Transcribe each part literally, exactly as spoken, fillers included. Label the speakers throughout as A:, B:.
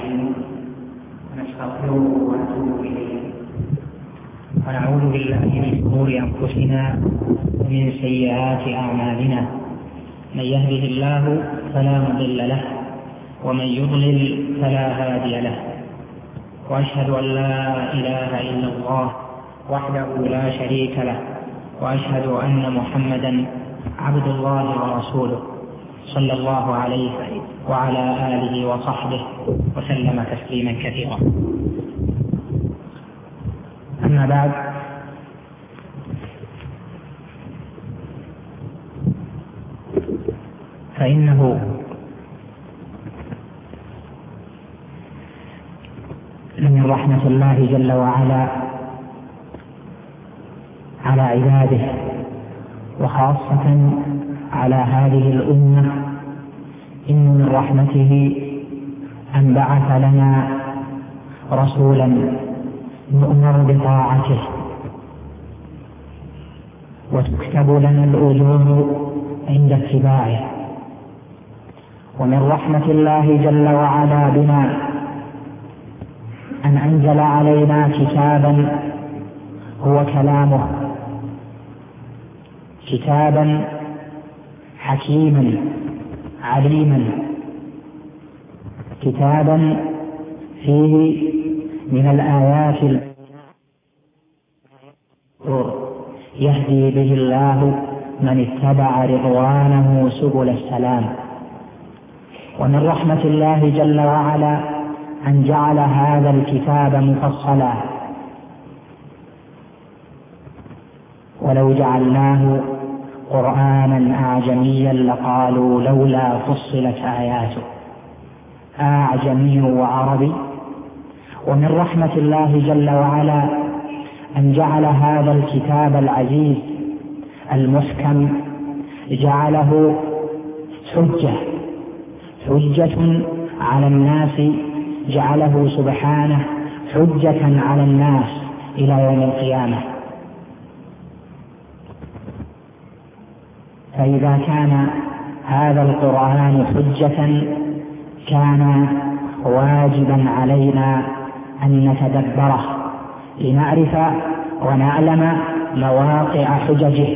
A: نستعينه ونستغفره ونتوب إليه ونعوذ بالله من شرور أنفسنا ومن سيئات أعمالنا. من يهده الله فلا مضل له ومن يضلل فلا هادي له، وأشهد أن لا إله إلا الله وحده لا شريك له، وأشهد أن محمدا عبد الله ورسوله صلى الله عليه وعلى آله وصحبه وسلم تسليما كثيرا. أما بعد، فإنه من رحمة الله جل وعلا على عباده، وخاصة على هذه الأمة، إن من رحمته أن بعث لنا رسولا نؤمر بطاعته وتكتب لنا الأجور عند اتباعه. ومن رحمة الله جل وعلا بنا أن أنزل علينا كتابا هو كلامه، كتابا حكيما عليما، كتابا فيه من الآيات يهدي به الله من اتبع رضوانه سبل السلام. ومن رحمة الله جل وعلا أن جعل هذا الكتاب مفصلا، ولو جعلناه قرآنا أعجميا لقالوا لولا فصلت آياته، أعجمي وعربي. ومن رحمة الله جل وعلا أن جعل هذا الكتاب العزيز المحكم جعله حجة حجة على الناس، جعله سبحانه حجة على الناس إلى يوم القيامة. فإذا كان هذا القرآن حجة، كان واجبا علينا أن نتدبره لنعرف ونعلم مواقع حججه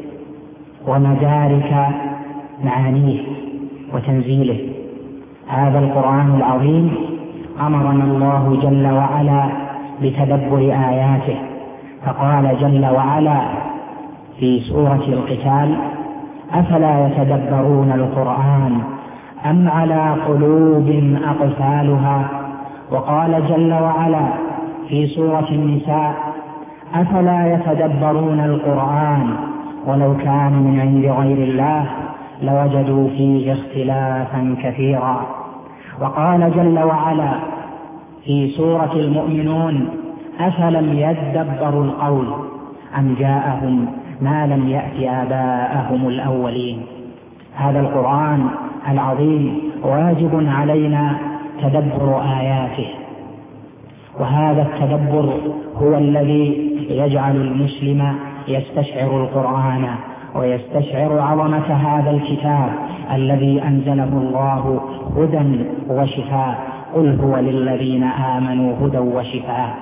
A: ومدارك معانيه وتنزيله. هذا القرآن العظيم أمرنا الله جل وعلا بتدبر آياته، فقال جل وعلا في سورة القتال: أفلا يتدبرون القرآن أم على قلوب أقفالها. وقال جل وعلا في سورة النساء: أفلا يتدبرون القرآن ولو كان من عند غير الله لوجدوا فيه اختلافا كثيرا. وقال جل وعلا في سورة المؤمنون: أفلم يدبروا القول أم جاءهم ما لم يأت آباءهم الأولين. هذا القرآن العظيم واجب علينا تدبر آياته، وهذا التدبر هو الذي يجعل المسلم يستشعر القرآن ويستشعر عظمة هذا الكتاب الذي أنزله الله هدى وشفاء. قل هو للذين آمنوا هدى وشفاء.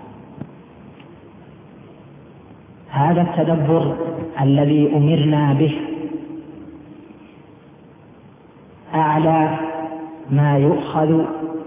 A: هذا التدبر الذي أمرنا به أعلى ما يؤخذ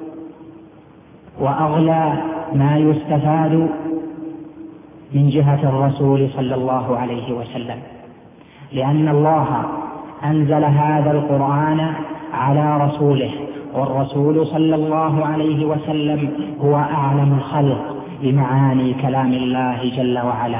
A: وأغلى ما يستفاد من جهة الرسول صلى الله عليه وسلم، لأن الله أنزل هذا القرآن على رسوله، والرسول صلى الله عليه وسلم هو أعلم الخلق بمعاني كلام الله جل وعلا.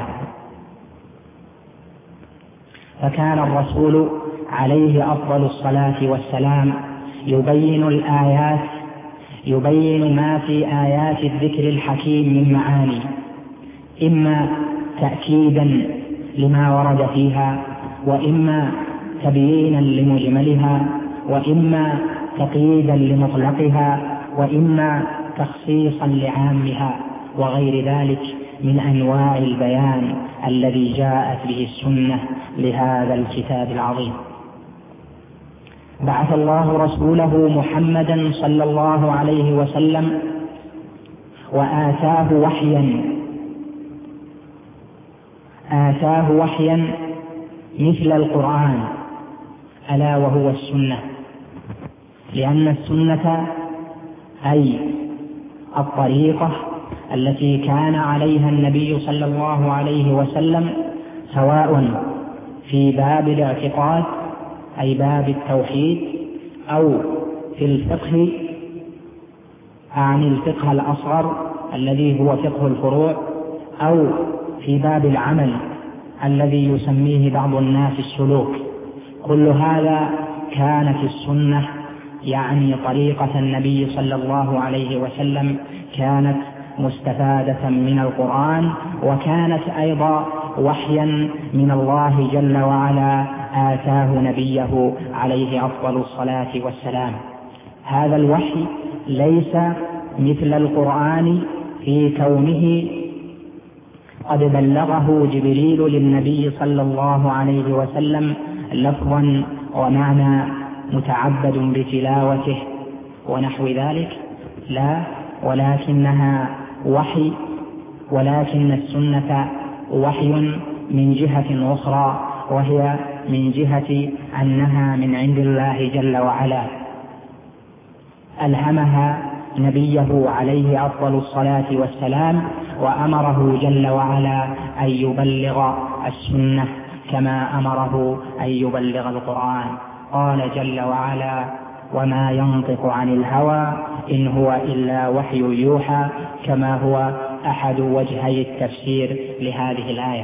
A: فكان الرسول عليه أفضل الصلاة والسلام يبين الآيات، يبين ما في آيات الذكر الحكيم من معاني، إما تأكيدا لما ورد فيها، وإما تبيينا لمجملها، وإما تقييدا لمطلقها، وإما تخصيصا لعامها، وغير ذلك من أنواع البيان الذي جاءت به السنة لهذا الكتاب العظيم. بعث الله رسوله محمدا صلى الله عليه وسلم وآتاه وحيا آتاه وحيا مثل القرآن، ألا وهو السنة، لأن السنة أي الطريقة التي كان عليها النبي صلى الله عليه وسلم، سواء في باب الاعتقاد أي باب التوحيد، أو في الفقه عن الفقه الأصغر الذي هو فقه الفروع، أو في باب العمل الذي يسميه بعض الناس السلوك. كل هذا كان في السنة، يعني طريقة النبي صلى الله عليه وسلم كانت مستفادة من القرآن، وكانت أيضا وحيا من الله جل وعلا آتاه نبيه عليه أفضل الصلاة والسلام. هذا الوحي ليس مثل القرآن في كونه قد بلغه جبريل للنبي صلى الله عليه وسلم لفظا ومعنى متعبد بتلاوته ونحو ذلك، لا، ولكنها وحي، ولكن السنة وحي من جهة أخرى، وهي من جهة أنها من عند الله جل وعلا، ألهمها نبيه عليه أفضل الصلاة والسلام، وأمره جل وعلا أن يبلغ السنة كما أمره أن يبلغ القرآن. قال جل وعلا: وما ينطق عن الهوى إن هو إلا وحي يوحى، كما هو أحد وجهي التفسير لهذه الآية.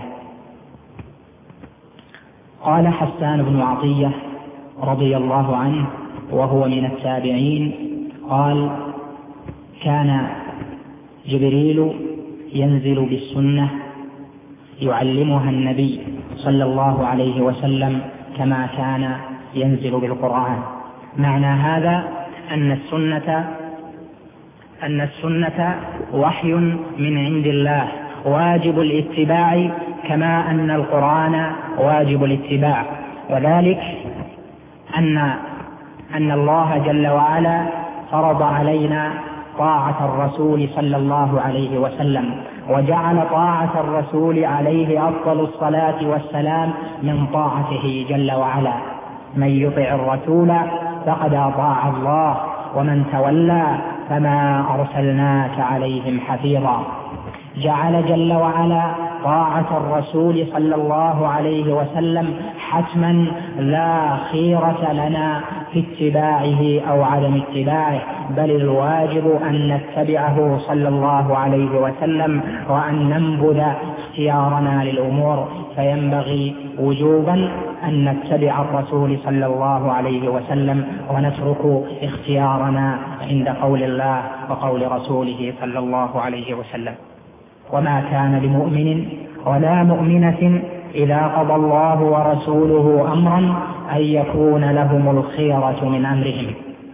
A: قال حسان بن عطية رضي الله عنه وهو من التابعين قال: كان جبريل ينزل بالسنة يعلمها النبي صلى الله عليه وسلم كما كان ينزل بالقرآن. معنى هذا أن السنة أن السنة وحي من عند الله واجب الاتباع، كما أن القرآن واجب الاتباع، وذلك أن أن الله جل وعلا فرض علينا طاعة الرسول صلى الله عليه وسلم، وجعل طاعة الرسول عليه أفضل الصلاة والسلام من طاعته جل وعلا. من يطع الرسول فقد أطاع الله، ومن تولى فما أرسلناك عليهم حفيظا. جعل جل وعلا طاعة الرسول صلى الله عليه وسلم حتما لا خيرة لنا في اتباعه أو عدم اتباعه، بل الواجب أن نتبعه صلى الله عليه وسلم وأن ننبذ اختيارنا للأمور. فينبغي وجوبا أن نتبع الرسول صلى الله عليه وسلم ونترك اختيارنا عند قول الله وقول رسوله صلى الله عليه وسلم. وما كان لمؤمن ولا مؤمنة إذا قضى الله ورسوله أمرا أن يكون لهم الخيرة من أمرهم.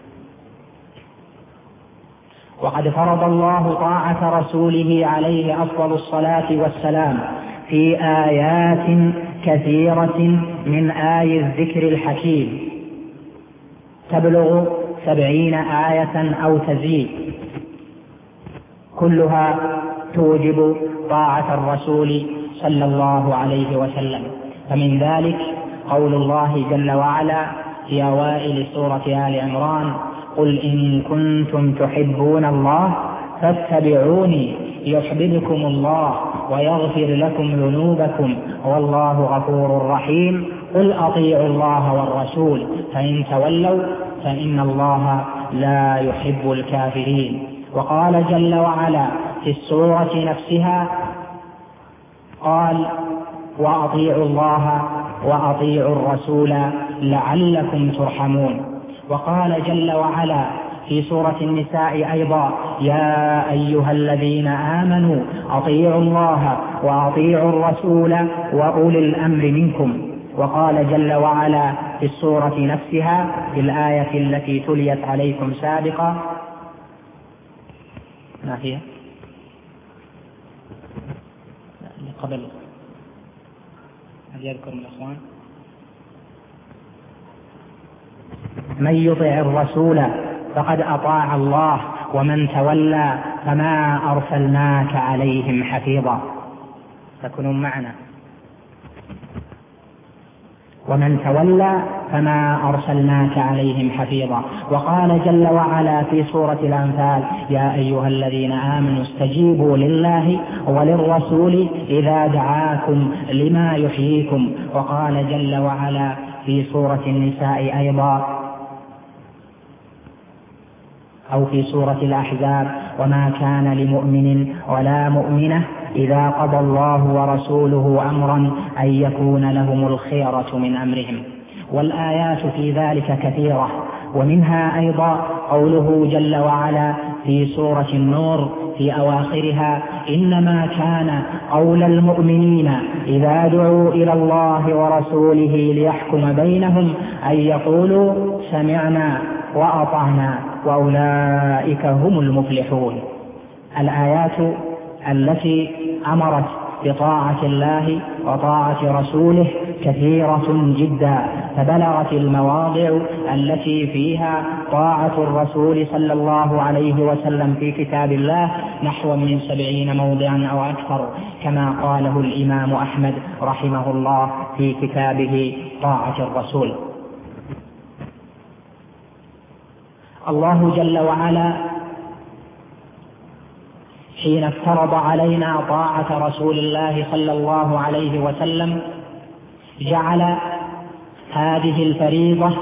A: وقد فرض الله طاعة رسوله عليه أفضل الصلاة والسلام في آيات كثيرة من آي الذكر الحكيم تبلغ سبعين آية أو تزيد، كلها توجب طاعة الرسول صلى الله عليه وسلم. فمن ذلك قول الله جل وعلا في أوائل سورة آل عمران: قل إن كنتم تحبون الله فاتبعوني يحببكم الله ويغفر لكم ذنوبكم والله غفور رحيم. قل أطيعوا الله والرسول فإن تولوا فإن الله لا يحب الكافرين. وقال جل وعلا في السورة نفسها قال: وأطيعوا الله وأطيعوا الرسول لعلكم ترحمون. وقال جل وعلا في سورة النساء أيضا: يا أيها الذين آمنوا أطيعوا الله وأطيعوا الرسول وأولي الأمر منكم. وقال جل وعلا في السورة نفسها في الآية التي تليت عليكم سابقا: ما هي؟ قبل هل يذكر الأخوان؟ من يطع الرسول فقد أطاع الله ومن تولى فما أرسلناك عليهم حفيظا. تكونوا معنا. ومن تولى فما أرسلناك عليهم حفيظا. وقال جل وعلا في سورة الأنفال: يا أيها الذين آمنوا استجيبوا لله وللرسول إذا دعاكم لما يحييكم. وقال جل وعلا في سورة النساء أيضا أو في سورة الأحزاب: وما كان لمؤمن ولا مؤمنة إذا قضى الله ورسوله أمرا أن يكون لهم الخيرة من أمرهم. والآيات في ذلك كثيرة، ومنها أيضا قوله جل وعلا في سورة النور في أواخرها: إنما كان قول المؤمنين إذا دعوا إلى الله ورسوله ليحكم بينهم أن يقولوا سمعنا وأطعنا وأولئك هم المفلحون. الآيات التي أمرت بطاعة الله وطاعة رسوله كثيرة جدا، فبلغت المواضع التي فيها طاعة الرسول صلى الله عليه وسلم في كتاب الله نحو من سبعين موضعا أو أكثر، كما قاله الإمام أحمد رحمه الله في كتابه طاعة الرسول. الله جل وعلا حين افترض علينا طاعة رسول الله صلى الله عليه وسلم جعل هذه الفريضة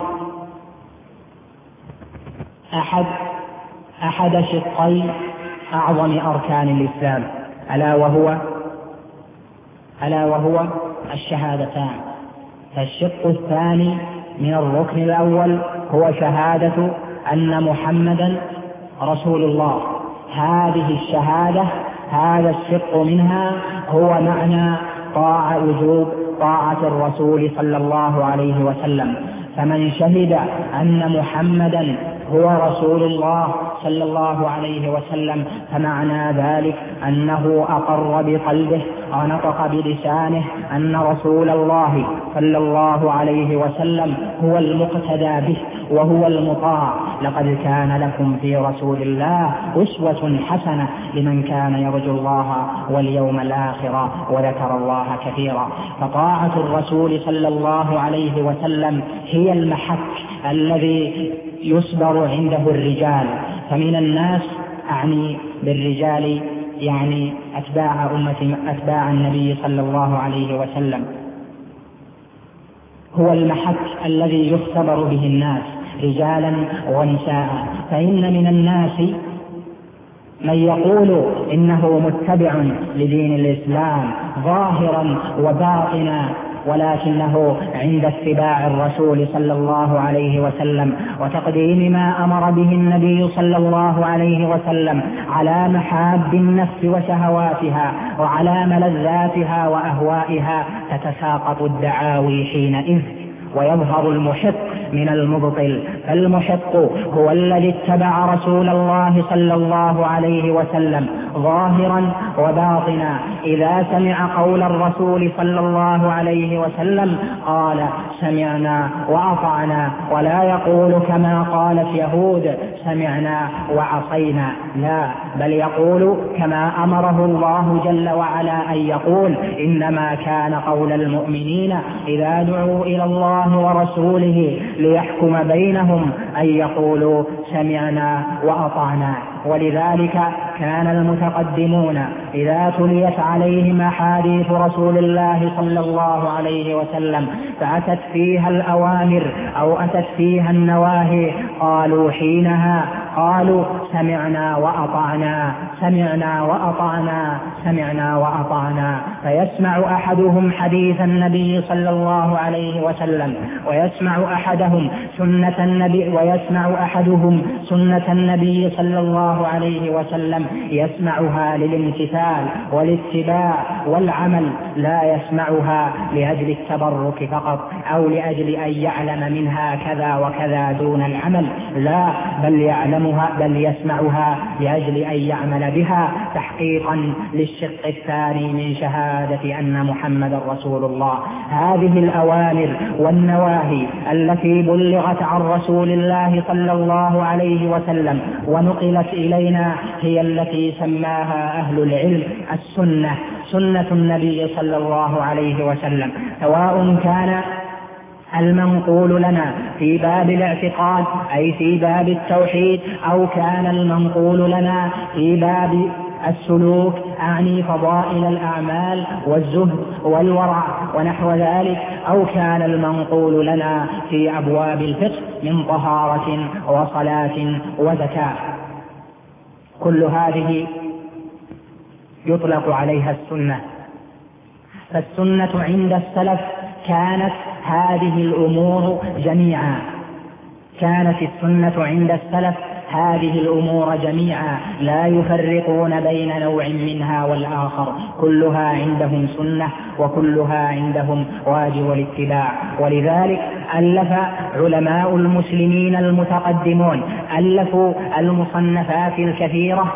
A: أحد أحد شقي أعظم أركان الإسلام، ألا وهو ألا وهو الشهادتان. فالشق الثاني من الركن الأول هو شهادة أن محمدا رسول الله. هذه الشهادة هذا الشق منها هو معنى طاعة وجوب طاعة الرسول صلى الله عليه وسلم. فمن شهد أن محمدا هو رسول الله صلى الله عليه وسلم فمعنى ذلك أنه أقر بقلبه ونطق بلسانه أن رسول الله صلى الله عليه وسلم هو المقتدى به وهو المطاع. لقد كان لكم في رسول الله أسوة حسنة لمن كان يرجو الله واليوم الآخر وذكر الله كثيرا. فطاعة الرسول صلى الله عليه وسلم هي المحك الذي يصبر عنده الرجال. فمن الناس أعني بالرجال يعني أتباع أمة أتباع النبي صلى الله عليه وسلم، هو المحك الذي يختبر به الناس رجالا ونساء. فإن من الناس من يقول إنه متبع لدين الإسلام ظاهرا وباطنا، ولكنه عند اتباع الرسول صلى الله عليه وسلم وتقديم ما أمر به النبي صلى الله عليه وسلم على محاب النفس وشهواتها وعلى ملذاتها وأهوائها تتساقط الدعاوي حينئذ ويظهر المحق من المبطل. فالمحق هو الذي اتبع رسول الله صلى الله عليه وسلم ظاهرا وباطنا. إذا سمع قول الرسول صلى الله عليه وسلم قال سمعنا وأطعنا، ولا يقول كما قالت يهود سمعنا وعصينا، لا، بل يقول كما أمره الله جل وعلا أن يقول: إنما كان قول المؤمنين إذا دعوا إلى الله ورسوله ليحكم بينهم أن يقولوا سمعنا وأطعنا. ولذلك كان المتقدمون إذا تليت عليهم أحاديث رسول الله صلى الله عليه وسلم فأتت فيها الأوامر أو أتت فيها النواهي قالوا حينها قالوا سمعنا وأطعنا سمعنا وأطعنا سمعنا وأطعنا. فيسمع أحدهم حديث النبي صلى الله عليه وسلم ويسمع أحدهم سنة النبي ويسمع أحدهم سنة النبي صلى الله عليه وسلم يسمعها للامتثال والاتباع والعمل، لا يسمعها لأجل التبرك فقط أو لأجل أن يعلم منها كذا وكذا دون العمل، لا، بل يعلم يعلمها بل يسمعها لأجل أن يعمل بها تحقيقا للشق الثاني من شهادة أن محمد رسول الله. هذه الأوامر والنواهي التي بلغت عن رسول الله صلى الله عليه وسلم ونقلت إلينا هي التي سماها أهل العلم السنة، سنة النبي صلى الله عليه وسلم، سواء كان المنقول لنا في باب الاعتقاد أي في باب التوحيد، أو كان المنقول لنا في باب السلوك أعني فضائل الأعمال والزهد والورع ونحو ذلك، أو كان المنقول لنا في أبواب الفقه من طهارة وصلاة وزكاة. كل هذه يطلق عليها السنة. فالسنة عند السلف كانت هذه الأمور جميعا، كانت السنة عند السلف هذه الأمور جميعا، لا يفرقون بين نوع منها والآخر، كلها عندهم سنة وكلها عندهم واجب الاتباع. ولذلك ألف علماء المسلمين المتقدمون ألفوا المصنفات الكثيرة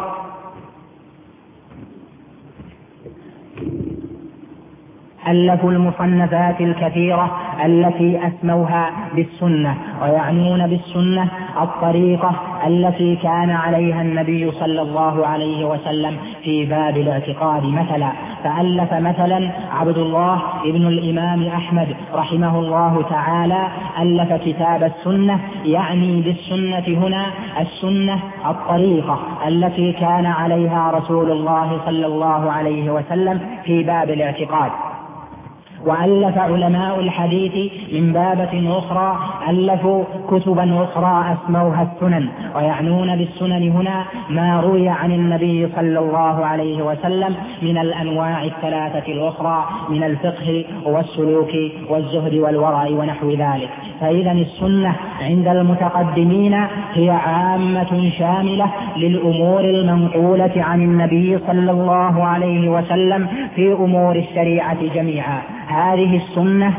A: ألفوا المصنفات الكثيرة التي أسموها بالسنة، ويعنون بالسنة الطريقة التي كان عليها النبي صلى الله عليه وسلم في باب الاعتقاد. مثلا فألف مثلا عبد الله ابن الإمام أحمد رحمه الله تعالى ألف كتاب السنة، يعني بالسنة هنا السنة الطريقة التي كان عليها رسول الله صلى الله عليه وسلم في باب الاعتقاد. وألف علماء الحديث من بابة أخرى ألفوا كتبا أخرى أسموها السنن، ويعنون بالسنن هنا ما روي عن النبي صلى الله عليه وسلم من الأنواع الثلاثة الأخرى من الفقه والسلوك والزهد والورع ونحو ذلك. فإذا السنة عند المتقدمين هي عامة شاملة للأمور المنقولة عن النبي صلى الله عليه وسلم في أمور الشريعة جميعا. هذه السنة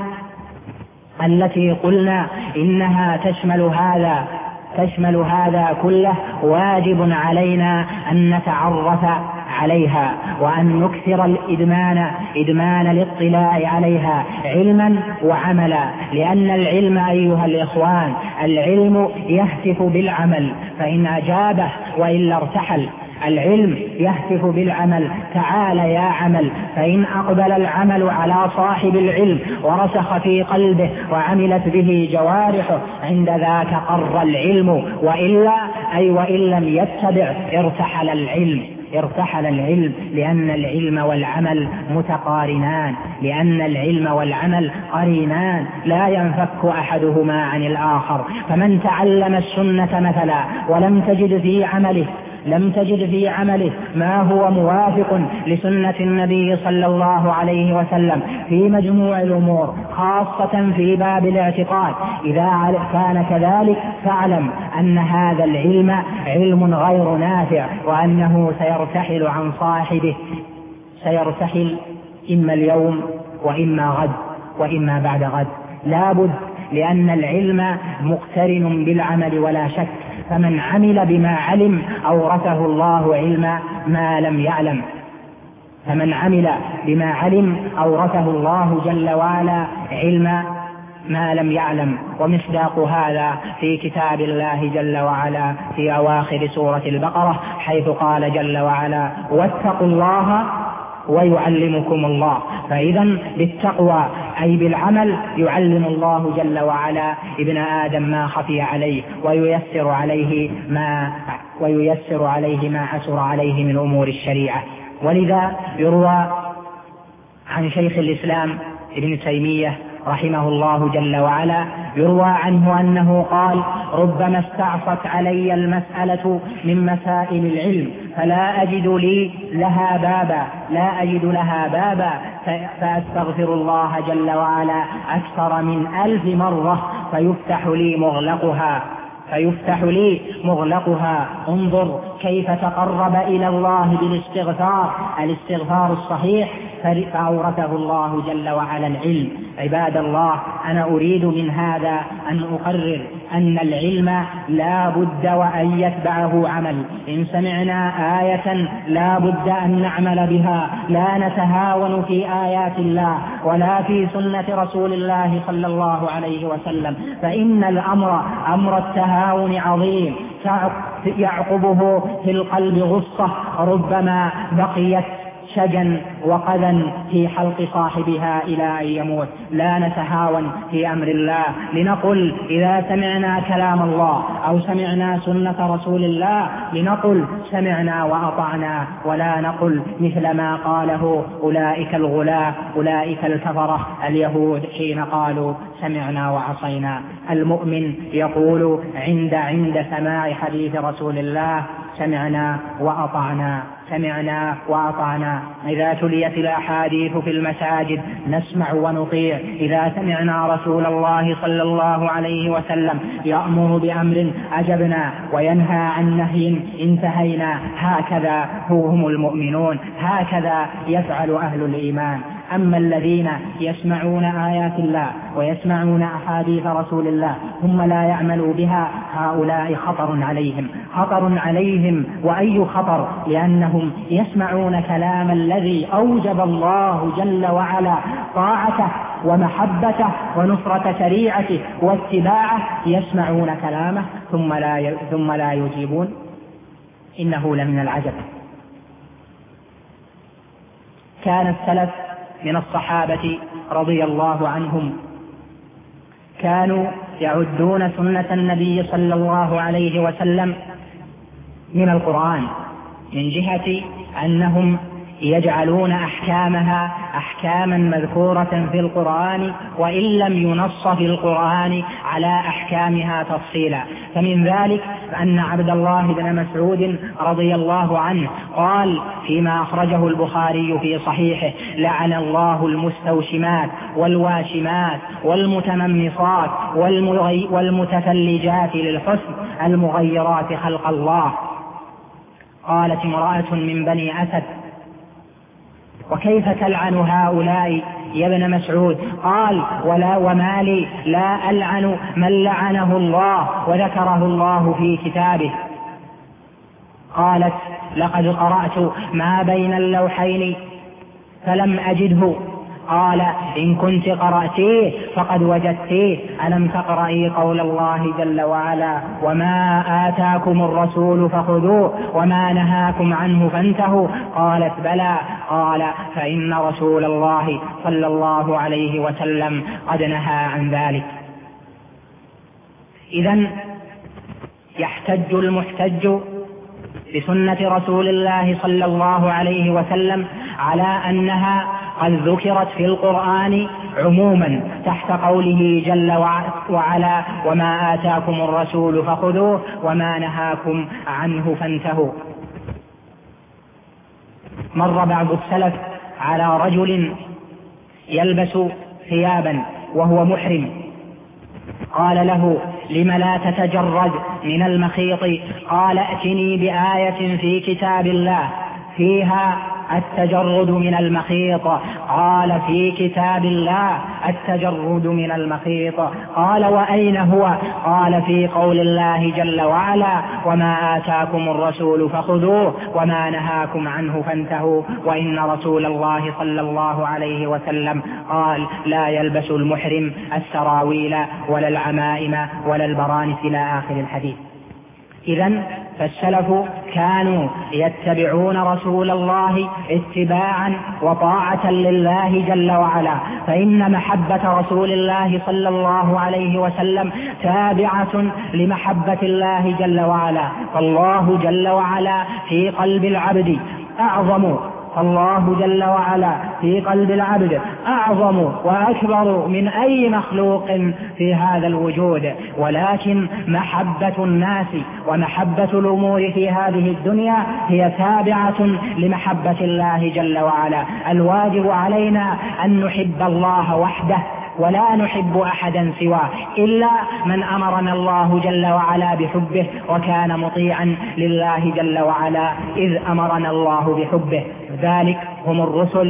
A: التي قلنا إنها تشمل هذا تشمل هذا كله واجب علينا أن نتعرف عليها وأن نكثر الإدمان إدمان الاطلاع عليها علما وعملا، لأن العلم أيها الإخوان العلم يهتف بالعمل، فإن أجابه وإلا ارتحل. العلم يهتف بالعمل، تعال يا عمل، فإن أقبل العمل على صاحب العلم ورسخ في قلبه وعملت به جوارحه عند ذاك قر العلم، وإلا أي وإن لم يتبع ارتحل العلم ارتحل العلم لأن العلم والعمل متقارنان، لأن العلم والعمل قرينان لا ينفك أحدهما عن الآخر. فمن تعلم السنة مثلا ولم تجد في عمله لم تجد في عمله ما هو موافق لسنة النبي صلى الله عليه وسلم في مجموع الأمور خاصة في باب الاعتقاد، إذا كان كذلك فاعلم أن هذا العلم علم غير نافع، وأنه سيرتحل عن صاحبه، سيرتحل إما اليوم وإما غد وإما بعد غد، لابد، لأن العلم مقترن بالعمل ولا شك. فمن عمل بما علم أورثه الله علم ما لم يعلم، فمن عمل بما علم أورثه الله جل وعلا علم ما لم يعلم. ومصداق هذا في كتاب الله جل وعلا في أواخر سورة البقرة، حيث قال جل وعلا واتقوا الله ويعلمكم الله. فإذا بالتقوى أي بالعمل يعلم الله جل وعلا ابن آدم ما خفي عليه وييسر عليه ما وييسر عليه ما عسر عليه من أمور الشريعة. ولذا يروى عن شيخ الإسلام ابن تيمية رحمه الله جل وعلا، يروى عنه أنه قال ربما استعصت علي المسألة من مسائل العلم فلا أجد لي لها بابا لا أجد لها بابا فأستغفر الله جل وعلا أكثر من ألف مرة فيفتح لي مغلقها فيفتح لي مغلقها. انظر كيف تقرب إلى الله بالاستغفار، الاستغفار الصحيح، فأورثه الله جل وعلا العلم. عباد الله، أنا أريد من هذا أن أقرر أن العلم لا بد وأن يتبعه عمل. إن سمعنا آية لا بد أن نعمل بها، لا نتهاون في آيات الله ولا في سنة رسول الله صلى الله عليه وسلم، فإن الأمر أمر التهاون عظيم يعقبه في القلب غصة ربما بقيت شجا وقذا في حلق صاحبها إلى أن يموت. لا نتهاون في أمر الله، لنقل إذا سمعنا كلام الله أو سمعنا سنة رسول الله لنقل سمعنا وأطعنا، ولا نقل مثل ما قاله أولئك الغلاة أولئك الكفرة اليهود حين قالوا سمعنا وعصينا. المؤمن يقول عند عند سماع حديث رسول الله سمعنا وأطعنا سمعنا وأطعنا. إذا تليت الأحاديث في المساجد نسمع ونطيع. إذا سمعنا رسول الله صلى الله عليه وسلم يأمر بأمر أجبنا وينهى عن نهي انتهينا. هكذا هم المؤمنون، هكذا يفعل أهل الإيمان. أما الذين يسمعون آيات الله ويسمعون أحاديث رسول الله ثم لا يعملوا بها، هؤلاء خطر عليهم خطر عليهم وأي خطر؟ لأنهم يسمعون كلام الذي أوجب الله جل وعلا طاعته ومحبته ونصرة شريعته واتباعه، يسمعون كلامه ثم لا ثم لا يجيبون. إنه لمن العجب. كان السلف من الصحابة رضي الله عنهم كانوا يعدون سنة النبي صلى الله عليه وسلم من القرآن، من جهة أنهم يجعلون أحكامها أحكاما مذكورة في القرآن وإن لم ينص في القرآن على أحكامها تفصيلا. فمن ذلك أن عبد الله بن مسعود رضي الله عنه قال فيما أخرجه البخاري في صحيحه: لعن الله المستوشمات والواشمات والمتنمصات والمتفلجات للحسن المغيرات خلق الله. قالت امرأة من بني أسد: وكيف تلعن هؤلاء يا ابن مسعود؟ قال: ولا وما لي لا ألعن من لعنه الله وذكره الله في كتابه. قالت: لقد قرأت ما بين اللوحين فلم أجده. قال: إن كنت قرأتيه فقد وجدتيه. ألم تقرأي قول الله جل وعلا: وما آتاكم الرسول فخذوه وما نهاكم عنه فانتهوا؟ قالت: بلى. قال: فإن رسول الله صلى الله عليه وسلم قد نهى عن ذلك. إذن يحتج المحتج بسنة رسول الله صلى الله عليه وسلم على أنها قد ذكرت في القرآن عموما تحت قوله جل وعلا: وما آتاكم الرسول فخذوه وما نهاكم عنه فانتهوا. مر بعض السلف على رجل يلبس ثيابا وهو محرم، قال له: لم لا تتجرد من المخيط؟ قال: ائتني بآية في كتاب الله فيها التجرد من المخيط. قال: في كتاب الله التجرد من المخيط. قال: وأين هو؟ قال: في قول الله جل وعلا: وما آتاكم الرسول فخذوه وما نهاكم عنه فانتهوا. وإن رسول الله صلى الله عليه وسلم قال: لا يلبس المحرم السراويل ولا العمائم ولا البرانس إلى آخر الحديث. إذن فالسلف كانوا يتبعون رسول الله اتباعا وطاعة لله جل وعلا، فإن محبة رسول الله صلى الله عليه وسلم تابعة لمحبة الله جل وعلا. فالله جل وعلا في قلب العبد أعظم الله جل وعلا في قلب العبد أعظم وأكبر من أي مخلوق في هذا الوجود، ولكن محبة الناس ومحبة الأمور في هذه الدنيا هي تابعة لمحبة الله جل وعلا. الواجب علينا أن نحب الله وحده ولا نحب أحدا سواه إلا من أمرنا الله جل وعلا بحبه وكان مطيعا لله جل وعلا إذ أمرنا الله بحبه. ذلك هم الرسل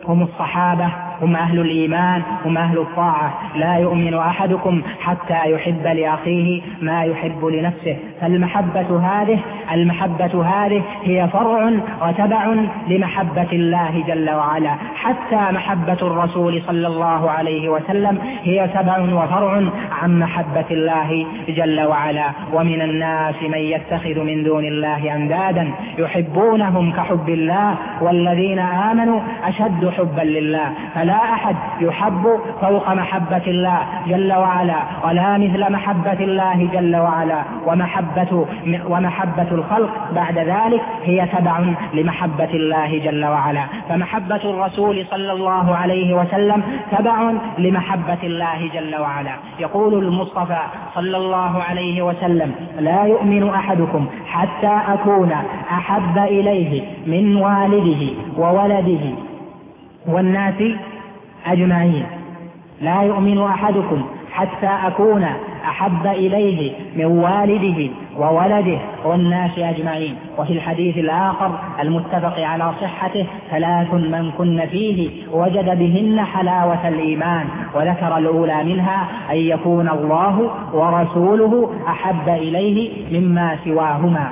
A: هم الصحابة، هم أهل الإيمان، هم أهل الطاعة. لا يؤمن أحدكم حتى يحب لأخيه ما يحب لنفسه. فالمحبة هذه المحبة هذه هي فرع وتبع لمحبة الله جل وعلا. حتى محبة الرسول صلى الله عليه وسلم هي تبع وفرع عن محبة الله جل وعلا. ومن الناس من يتخذ من دون الله أندادا يحبونهم كحب الله والذين آمنوا أشد حبا لله. فلا أحد يحب فوق محبة الله جل وعلا، ولا مثل محبة الله جل وعلا. ومحبة, ومحبة الخلق بعد ذلك هي تبع لمحبة الله جل وعلا. فمحبة الرسول صلى الله عليه وسلم تبع لمحبة الله جل وعلا. يقول المصطفى صلى الله عليه وسلم: لا يؤمن أحدكم حتى أكون أحب إليه من والده وولده والناس أجمعين. لا يؤمن أحدكم حتى أكون أحب إليه من والده وولده والناس أجمعين. وفي الحديث الآخر المتفق على صحته: ثلاث من كن فيه وجد بهن حلاوة الإيمان. وذكر الأولى منها أن يكون الله ورسوله أحب إليه مما سواهما.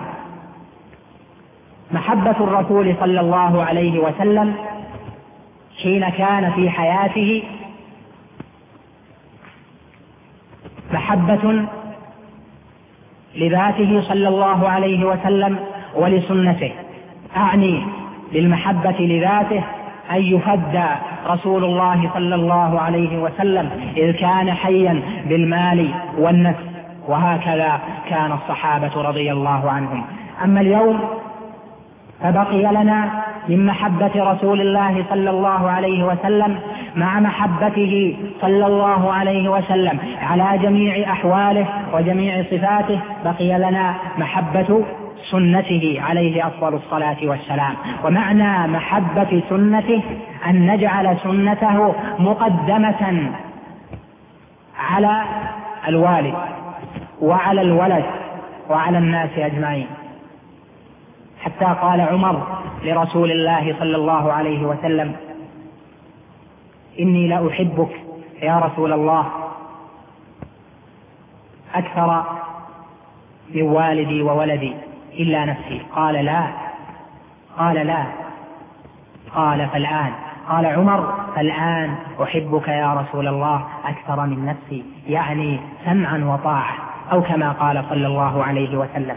A: محبة الرسول صلى الله عليه وسلم حين كان في حياته محبة لذاته صلى الله عليه وسلم ولسنته. أعني بالمحبة لذاته أن يفدى رسول الله صلى الله عليه وسلم إذ كان حيا بالمال والنفس، وهكذا كان الصحابة رضي الله عنهم. أما اليوم فبقي لنا من محبة رسول الله صلى الله عليه وسلم مع محبته صلى الله عليه وسلم على جميع أحواله وجميع صفاته، بقي لنا محبة سنته عليه أفضل الصلاة والسلام. ومعنى محبة سنته أن نجعل سنته مقدمة على الوالد وعلى الولد وعلى الناس أجمعين. حتى قال عمر لرسول الله صلى الله عليه وسلم: إني لأحبك يا رسول الله أكثر من والدي وولدي إلا نفسي. قال: لا. قال: لا. قال: فالآن. قال عمر: فالآن أحبك يا رسول الله أكثر من نفسي، يعني سمعا وطاعة، أو كما قال صلى الله عليه وسلم.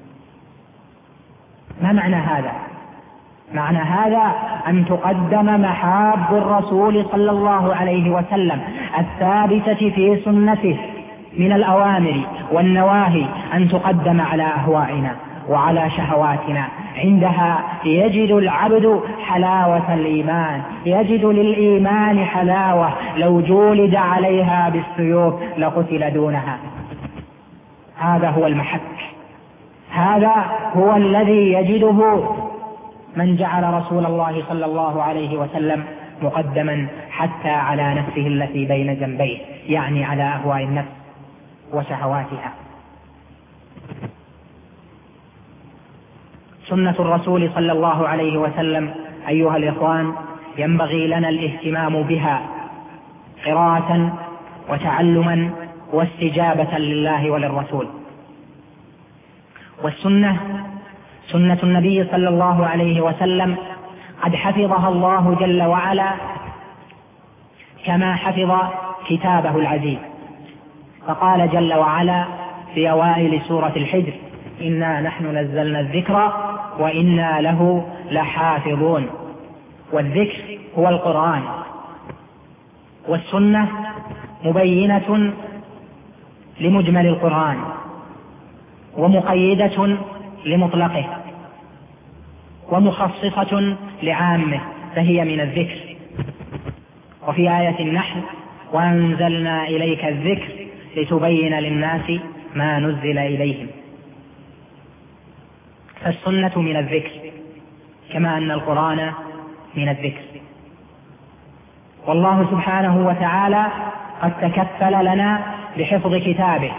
A: ما معنى هذا؟ معنى هذا أن تقدم محاب الرسول صلى الله عليه وسلم الثابتة في سنته من الأوامر والنواهي أن تقدم على أهوائنا وعلى شهواتنا. عندها يجد العبد حلاوة الإيمان، يجد للإيمان حلاوة لو جولد عليها بالسيوف لقتل دونها. هذا هو المحك، هذا هو الذي يجده من جعل رسول الله صلى الله عليه وسلم مقدما حتى على نفسه التي بين جنبيه، يعني على أهواء النفس وشهواتها. سنة الرسول صلى الله عليه وسلم أيها الإخوان ينبغي لنا الاهتمام بها قراءة وتعلما واستجابة لله وللرسول. والسنة سنة النبي صلى الله عليه وسلم قد حفظها الله جل وعلا كما حفظ كتابه العزيز. فقال جل وعلا في أوائل سورة الحجر: إنا نحن نزلنا الذكر وإنا له لحافظون. والذكر هو القرآن، والسنة مبينة لمجمل القرآن ومقيدة لمطلقه ومخصصة لعامه، فهي من الذكر. وفي آية النحل: وأنزلنا إليك الذكر لتبين للناس ما نزل إليهم. فالسنة من الذكر كما أن القرآن من الذكر. والله سبحانه وتعالى قد تكفل لنا بحفظ كتابه،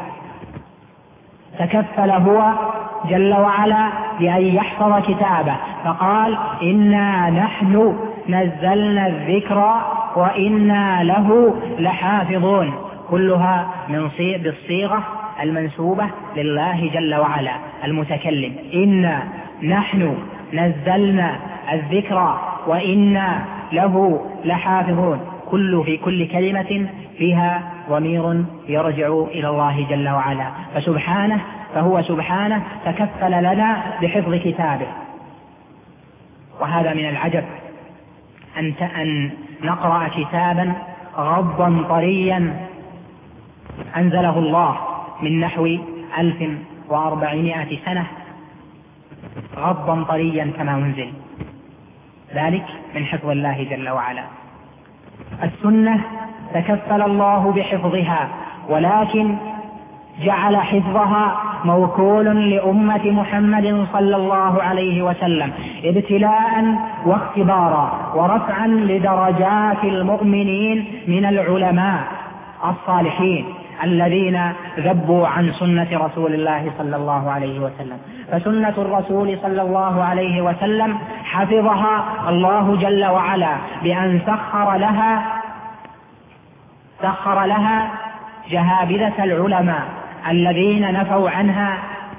A: تكفل هو جل وعلا بأن يحفظ كتابه، فقال: إنا نحن نزلنا الذكر وإنا له لحافظون، كلها من بالصيغة المنسوبة لله جل وعلا المتكلم. إنا نحن نزلنا الذكر وإنا له لحافظون، كل في كل كلمة فيها ضمير يرجع إلى الله جل وعلا، فسبحانه فهو سبحانه تكفل لنا بحفظ كتابه. وهذا من العجب أن أن نقرأ كتابا غضا طريا أنزله الله من نحو ألف وأربعمائة سنة، غضا طريا كما أنزل، ذلك من حفظ الله جل وعلا. السنة تكفل الله بحفظها، ولكن جعل حفظها موكول لأمة محمد صلى الله عليه وسلم ابتلاء واختبارا ورفعا لدرجات المؤمنين من العلماء الصالحين الذين ذبوا عن سنة رسول الله صلى الله عليه وسلم. فسنة الرسول صلى الله عليه وسلم حفظها الله جل وعلا بأن سخر لها سخر لها جهابذة العلماء الذين نفوا عنها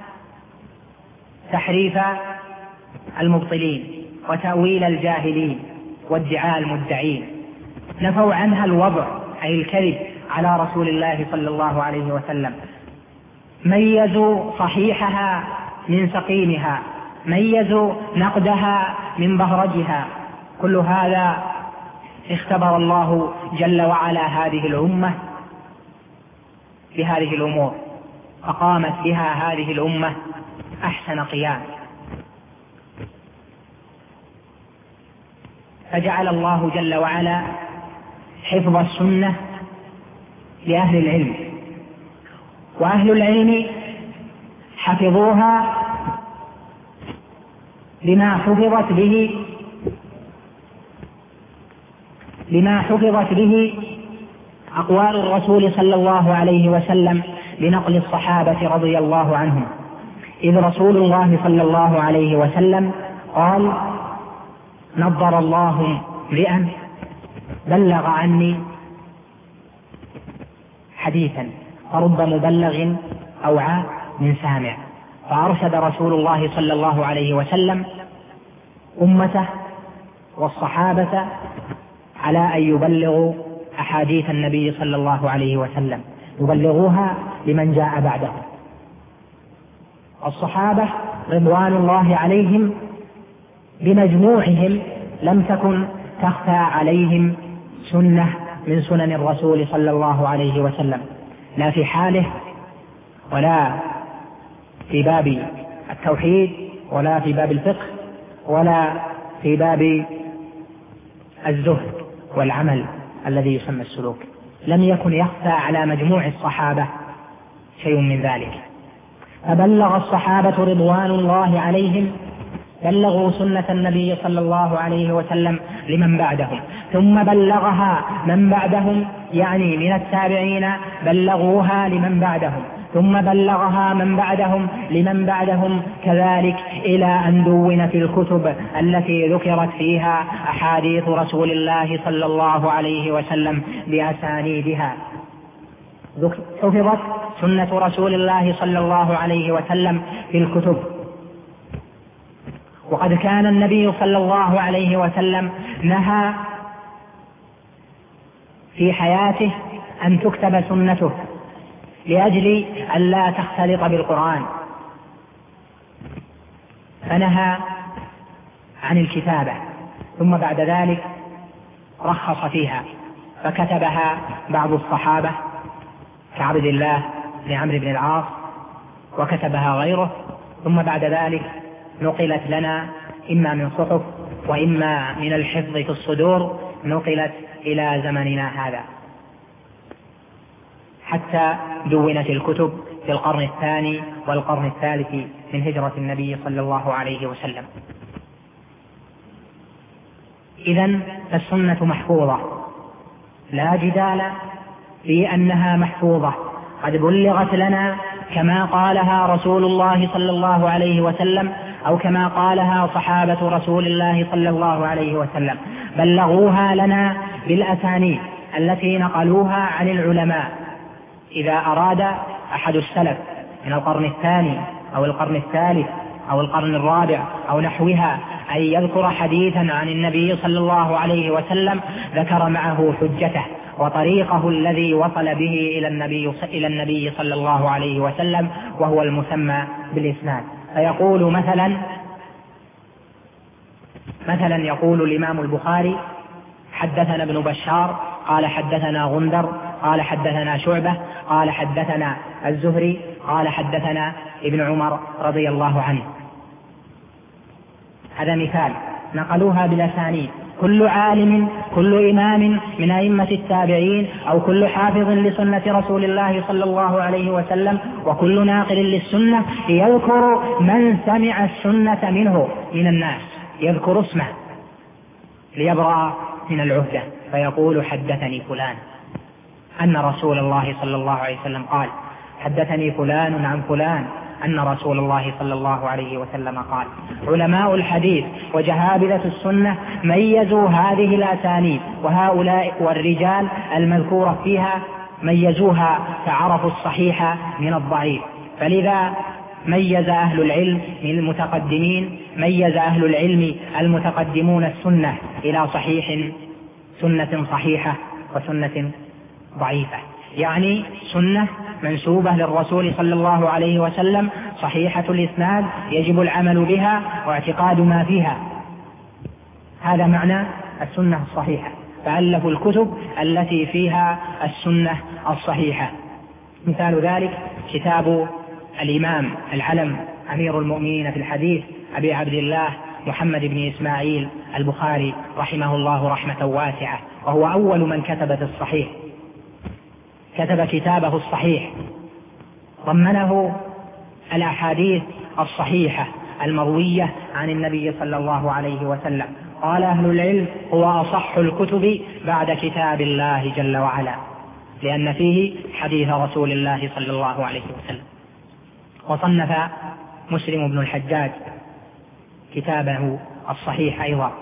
A: تحريف المبطلين وتأويل الجاهلين وادعاء المدعين، نفوا عنها الوضع أي الكذب على رسول الله صلى الله عليه وسلم، ميزوا صحيحها من سقيمها، ميزوا نقدها من بهرجها. كل هذا اختبر الله جل وعلا هذه الأمة بهذه الأمور، فقامت بها هذه الأمة أحسن قيام. فجعل الله جل وعلا حفظ السنة لأهل العلم، وأهل العلم حفظوها لما حفظت به لما حفظت به أقوال الرسول صلى الله عليه وسلم لنقل الصحابة رضي الله عنهم. إذ رسول الله صلى الله عليه وسلم قال: نضر الله امرئا بلغ عني حديثا فرب مبلغ أوعى من سامع. فأرشد رسول الله صلى الله عليه وسلم أمته والصحابة على أن يبلغوا أحاديث النبي صلى الله عليه وسلم، يبلغوها لمن جاء بعده. الصحابة رضوان الله عليهم بمجموعهم لم تكن تخفى عليهم سنة من سنن الرسول صلى الله عليه وسلم، لا في حاله ولا في باب التوحيد ولا في باب الفقه ولا في باب الزهد والعمل الذي يسمى السلوك. لم يكن يخفى على مجموع الصحابة شيء من ذلك. فبلغ الصحابة رضوان الله عليهم، بلغوا سنة النبي صلى الله عليه وسلم لمن بعدهم، ثم بلغها من بعدهم يعني من التابعين بلغوها لمن بعدهم، ثم بلغها من بعدهم لمن بعدهم كذلك، إلى أن دونت الكتب التي ذكرت فيها أحاديث رسول الله صلى الله عليه وسلم بأسانيدها. حفظت سنة رسول الله صلى الله عليه وسلم في الكتب. وقد كان النبي صلى الله عليه وسلم نهى في حياته أن تكتب سنته لأجل أن لا تختلط بالقرآن، فنهى عن الكتابة، ثم بعد ذلك رخص فيها فكتبها بعض الصحابة كعبد الله بن عمرو بن العاص، وكتبها غيره، ثم بعد ذلك نقلت لنا إما من صحف وإما من الحفظ في الصدور، نقلت إلى زمننا هذا حتى دونت الكتب في القرن الثاني والقرن الثالث من هجرة النبي صلى الله عليه وسلم. إذن السنة محفوظة، لا جدال في أنها محفوظة، قد بلغت لنا كما قالها رسول الله صلى الله عليه وسلم أو كما قالها صحابة رسول الله صلى الله عليه وسلم، بلغوها لنا بالأسانيد التي نقلوها عن العلماء. إذا أراد أحد السلف من القرن الثاني أو القرن الثالث أو القرن الرابع أو نحوها أن يذكر حديثا عن النبي صلى الله عليه وسلم ذكر معه حجته وطريقه الذي وصل به إلى النبي, إلى النبي صلى الله عليه وسلم، وهو المسمى بالإسناد. فيقول مثلا مثلا يقول الإمام البخاري: حدثنا ابن بشار قال حدثنا غندر قال حدثنا شعبة قال حدثنا الزهري قال حدثنا ابن عمر رضي الله عنه. هذا مثال نقلوها بالأسانيد. كل عالم، كل إمام من أئمة التابعين، أو كل حافظ لسنة رسول الله صلى الله عليه وسلم، وكل ناقل للسنة يذكر من سمع السنة منه من الناس، يذكر اسمه ليبرأ من العهدة، فيقول: حدثني فلان أن رسول الله صلى الله عليه وسلم قال، حدثني فلان عن فلان أن رسول الله صلى الله عليه وسلم قال. علماء الحديث وجهابذة السنة ميزوا هذه الأسانيد، وهؤلاء والرجال المذكورة فيها ميزوها فعرفوا الصحيح من الضعيف. فلذا ميز أهل العلم المتقدمين ميز أهل العلم المتقدمون السنة إلى صحيح، سنة صحيحة وسنة ضعيفة، يعني سنة منسوبة للرسول صلى الله عليه وسلم صحيحة الإسناد يجب العمل بها واعتقاد ما فيها، هذا معنى السنة الصحيحة. فألفوا الكتب التي فيها السنة الصحيحة. مثال ذلك كتاب الإمام العلم أمير المؤمنين في الحديث أبي عبد الله محمد بن إسماعيل البخاري رحمه الله رحمة واسعة، وهو أول من كتب في الصحيح، كتب كتابه الصحيح ضمنه الأحاديث الصحيحة المروية عن النبي صلى الله عليه وسلم. قال أهل العلم: هو أصح الكتب بعد كتاب الله جل وعلا، لأن فيه حديث رسول الله صلى الله عليه وسلم. وصنف مسلم بن الحجاج كتابه الصحيح أيضا.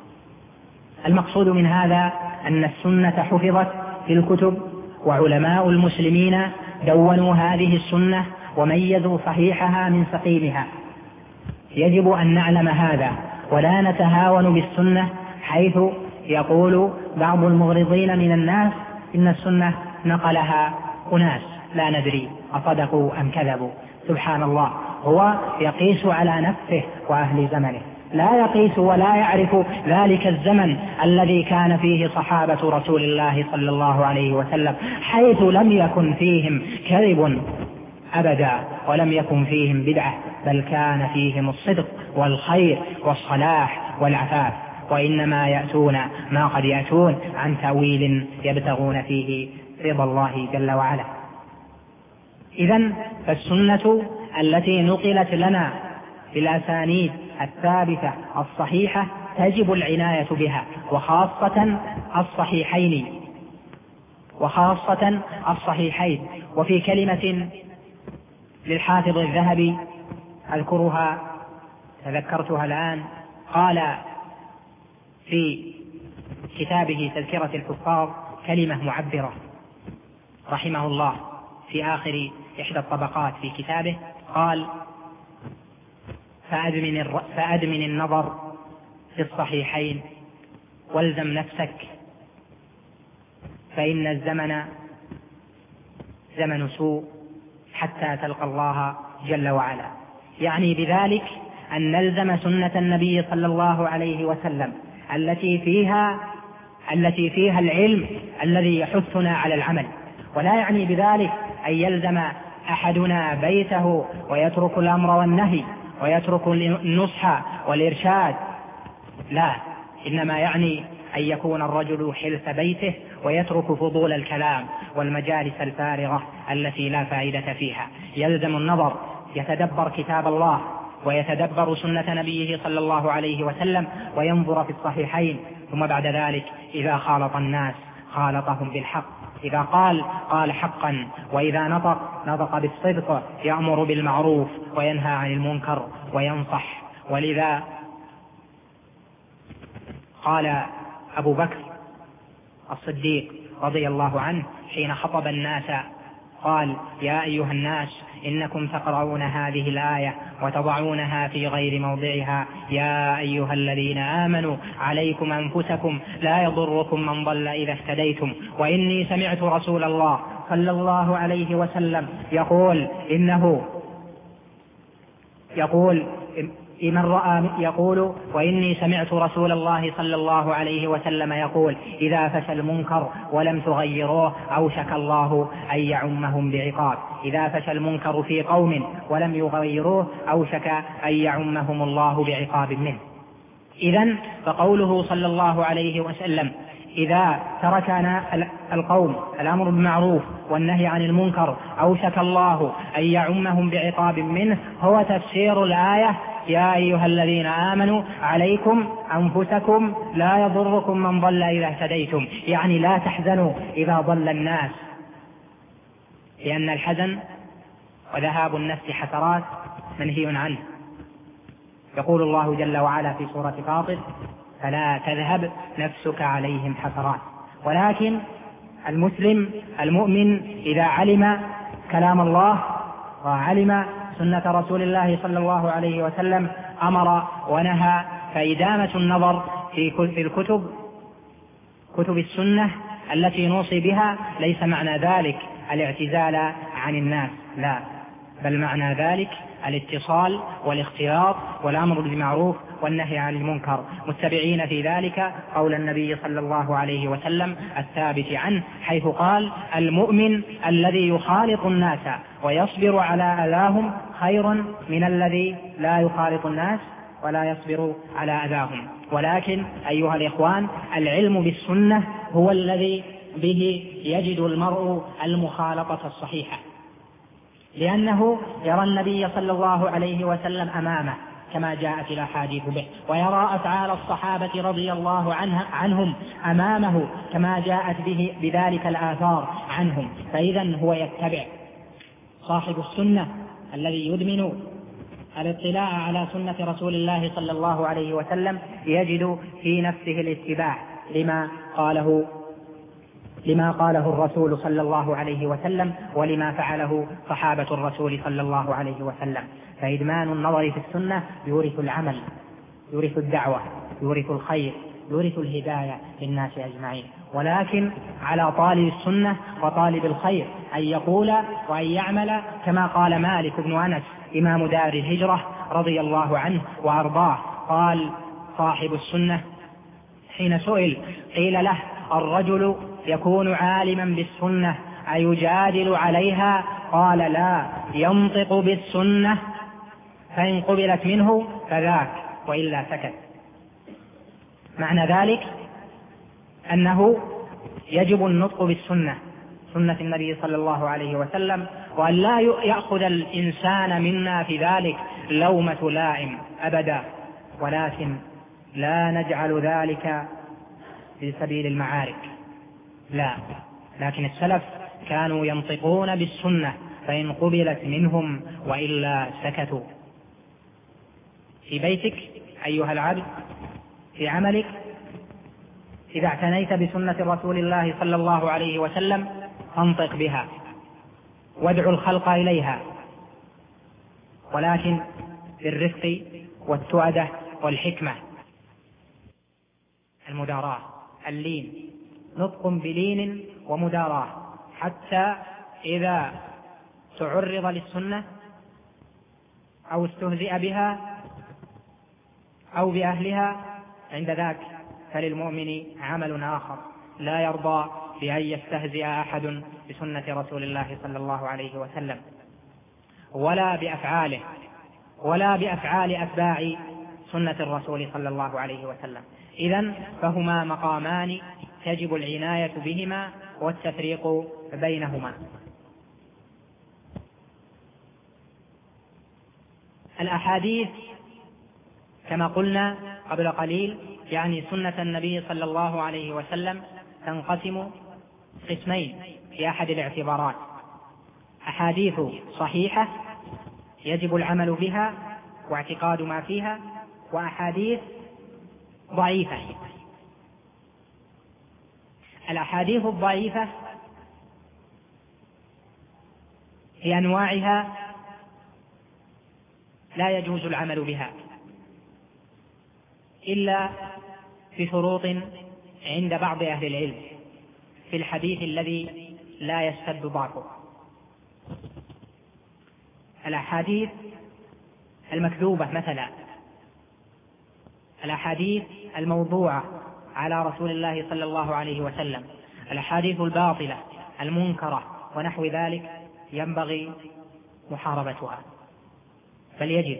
A: المقصود من هذا أن السنة حفظت في الكتب، وعلماء المسلمين دونوا هذه السنة وميزوا صحيحها من سقيمها. يجب أن نعلم هذا ولا نتهاون بالسنة، حيث يقول بعض المغرضين من الناس إن السنة نقلها أناس لا ندري أصدقوا أم كذبوا. سبحان الله، هو يقيس على نفسه وأهل زمنه، لا يقيس ولا يعرف ذلك الزمن الذي كان فيه صحابة رسول الله صلى الله عليه وسلم، حيث لم يكن فيهم كذب أبدا، ولم يكن فيهم بدعة، بل كان فيهم الصدق والخير والصلاح والعفاف. وإنما يأتون ما قد يأتون عن تأويل يبتغون فيه رضا الله جل وعلا. إذن فالسنة التي نقلت لنا بالأسانيد الثابتة الصحيحة تجب العناية بها، وخاصة الصحيحين وخاصة الصحيحين. وفي كلمة للحافظ الذهبي أذكرها تذكرتها الآن، قال في كتابه تذكرة الحفاظ كلمة معبرة رحمه الله في آخر إحدى الطبقات في كتابه، قال: فأدمن, الر... فأدمن النظر في الصحيحين والزم نفسك، فإن الزمن زمن سوء حتى تلقى الله جل وعلا. يعني بذلك أن نلزم سنة النبي صلى الله عليه وسلم التي فيها التي فيها العلم الذي يحثنا على العمل، ولا يعني بذلك أن يلزم أحدنا بيته ويترك الأمر والنهي ويترك النصح والإرشاد، لا، إنما يعني أن يكون الرجل حلف بيته ويترك فضول الكلام والمجالس الفارغة التي لا فائدة فيها. يلزم النظر، يتدبر كتاب الله ويتدبر سنة نبيه صلى الله عليه وسلم وينظر في الصحيحين، ثم بعد ذلك إذا خالط الناس خالطهم بالحق، إذا قال قال حقا، وإذا نطق نطق بالصدق، يأمر بالمعروف وينهى عن المنكر وينصح ولذا قال أبو بكر الصديق رضي الله عنه حين خطب الناس قال: يا أيها الناس إنكم تقرؤون هذه الآية وتضعونها في غير موضعها، يا أيها الذين آمنوا عليكم أنفسكم لا يضركم من ضل إذا اهتديتم، وإني سمعت رسول الله صلى الله عليه وسلم يقول إنه يقول من رأى يقول وإني سمعت رسول الله صلى الله عليه وسلم يقول: إذا فشى المنكر ولم تغيروه أوشك الله أن يعمهم بعقاب. إذا فشى المنكر في قوم ولم يغيروه أوشك أن يعمهم الله بعقاب منه. إذن فقوله صلى الله عليه وسلم: إذا تركنا القوم الأمر بالمعروف والنهي عن المنكر أوشك الله أن يعمهم بعقاب منه، هو تفسير الآية: يا أيها الذين آمنوا عليكم أنفسكم لا يضركم من ضل إذا اهتديتم، يعني لا تحزنوا إذا ضل الناس، لأن الحزن وذهاب النفس حسرات منهي عنه. يقول الله جل وعلا في سورة فاطر: فلا تذهب نفسك عليهم حسرات. ولكن المسلم المؤمن إذا علم كلام الله وعلم سنة رسول الله صلى الله عليه وسلم أمر ونهى، فإدامة النظر في الكتب كتب السنة التي نوصي بها ليس معنى ذلك الاعتزال عن الناس، لا، بل معنى ذلك الاتصال والاختلاط والأمر بالمعروف والنهي عن المنكر، متبعين في ذلك قول النبي صلى الله عليه وسلم الثابت عنه، حيث قال: المؤمن الذي يخالط الناس ويصبر على أذاهم خير من الذي لا يخالط الناس ولا يصبر على أذاهم. ولكن أيها الإخوان، العلم بالسنة هو الذي به يجد المرء المخالطة الصحيحة، لأنه يرى النبي صلى الله عليه وسلم أمامه كما جاءت الأحاديث به، ويرى أفعال الصحابة رضي الله عنهم أمامه كما جاءت به بذلك الآثار عنهم، فإذا هو يتبع. صاحب السنة الذي يدمن الاطلاع على سنة رسول الله صلى الله عليه وسلم يجد في نفسه الاتباع لما قاله لما قاله الرسول صلى الله عليه وسلم ولما فعله صحابة الرسول صلى الله عليه وسلم. فإدمان النظر في السنة يورث العمل، يورث الدعوة، يورث الخير، يورث الهداية للناس أجمعين. ولكن على طالب السنة وطالب الخير أن يقول وأن يعمل كما قال مالك بن أنس إمام دار الهجرة رضي الله عنه وأرضاه، قال صاحب السنة حين سئل قيل له: الرجل يكون عالما بالسنة أيجادل عليها؟ قال: لا، ينطق بالسنة فإن قبلت منه فذاك وإلا سكت. معنى ذلك أنه يجب النطق بالسنة، سنة النبي صلى الله عليه وسلم، وأن لا يأخذ الإنسان منا في ذلك لومة لائم أبدا، ولكن لا نجعل ذلك في سبيل المعارك، لا، لكن السلف كانوا ينطقون بالسنة فإن قبلت منهم وإلا سكتوا. في بيتك أيها العبد، في عملك، إذا اعتنيت بسنة رسول الله صلى الله عليه وسلم انطق بها وادعو الخلق إليها، ولكن بالرفق والتؤدة والحكمة، المداراة، اللين، نطق بلين ومداراة، حتى إذا تعرض للسنة أو استهزئ بها أو بأهلها عند ذاك فللمؤمن عمل آخر، لا يرضى بأن يستهزئ أحد بسنة رسول الله صلى الله عليه وسلم ولا بأفعاله ولا بأفعال أتباع سنة الرسول صلى الله عليه وسلم. إذن فهما مقامان تجب العناية بهما والتفريق بينهما. الأحاديث كما قلنا قبل قليل يعني سنة النبي صلى الله عليه وسلم تنقسم قسمين في أحد الاعتبارات: أحاديث صحيحة يجب العمل بها واعتقاد ما فيها، وأحاديث ضعيفة. الأحاديث الضعيفة في أنواعها لا يجوز العمل بها إلا بشروط عند بعض أهل العلم في الحديث الذي لا يشتد ضعفه. الأحاديث المكذوبة مثلا، الأحاديث الموضوعة على رسول الله صلى الله عليه وسلم، الأحاديث الباطلة المنكرة ونحو ذلك ينبغي محاربتها، بل يجب،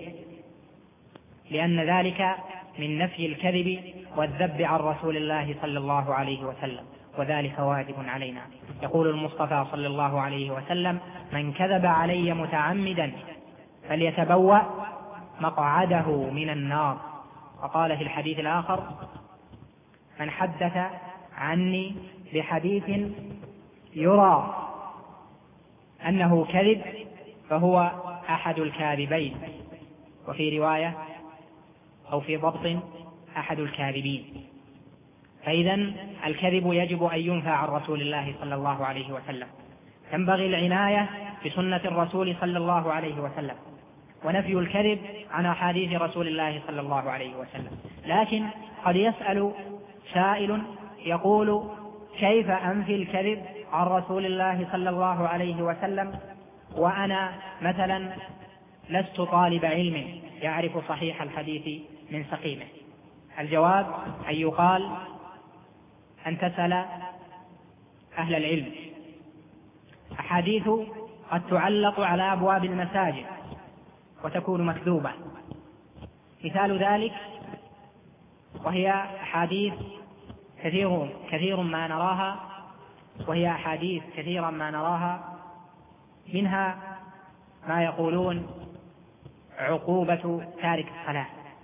A: لأن ذلك من نفي الكذب والذب عن رسول الله صلى الله عليه وسلم، وذلك واجب علينا. يقول المصطفى صلى الله عليه وسلم: من كذب علي متعمدا فليتبوأ مقعده من النار. وقال في الحديث الآخر: من حدث عني بحديث يرى أنه كذب فهو أحد الكاذبين، وفي رواية أو في ضبط أحد الكاذبين. فإذن الكذب يجب أن ينفى عن رسول الله صلى الله عليه وسلم. ينبغي العناية بسنة الرسول صلى الله عليه وسلم ونفي الكذب عن أحاديث رسول الله صلى الله عليه وسلم. لكن قد يسأل سائل يقول: كيف أنفي الكذب عن رسول الله صلى الله عليه وسلم وأنا مثلا لست طالب علم يعرف صحيح الحديث من سقيمه؟ الجواب أن يقال أن تسأل أهل العلم. أحاديث قد تعلق على أبواب المساجد وتكون مكذوبة، مثال ذلك وهي أحاديث كثير كثير ما نراها وهي أحاديث كثيرا ما نراها منها ما يقولون عقوبة تارك الصلاة: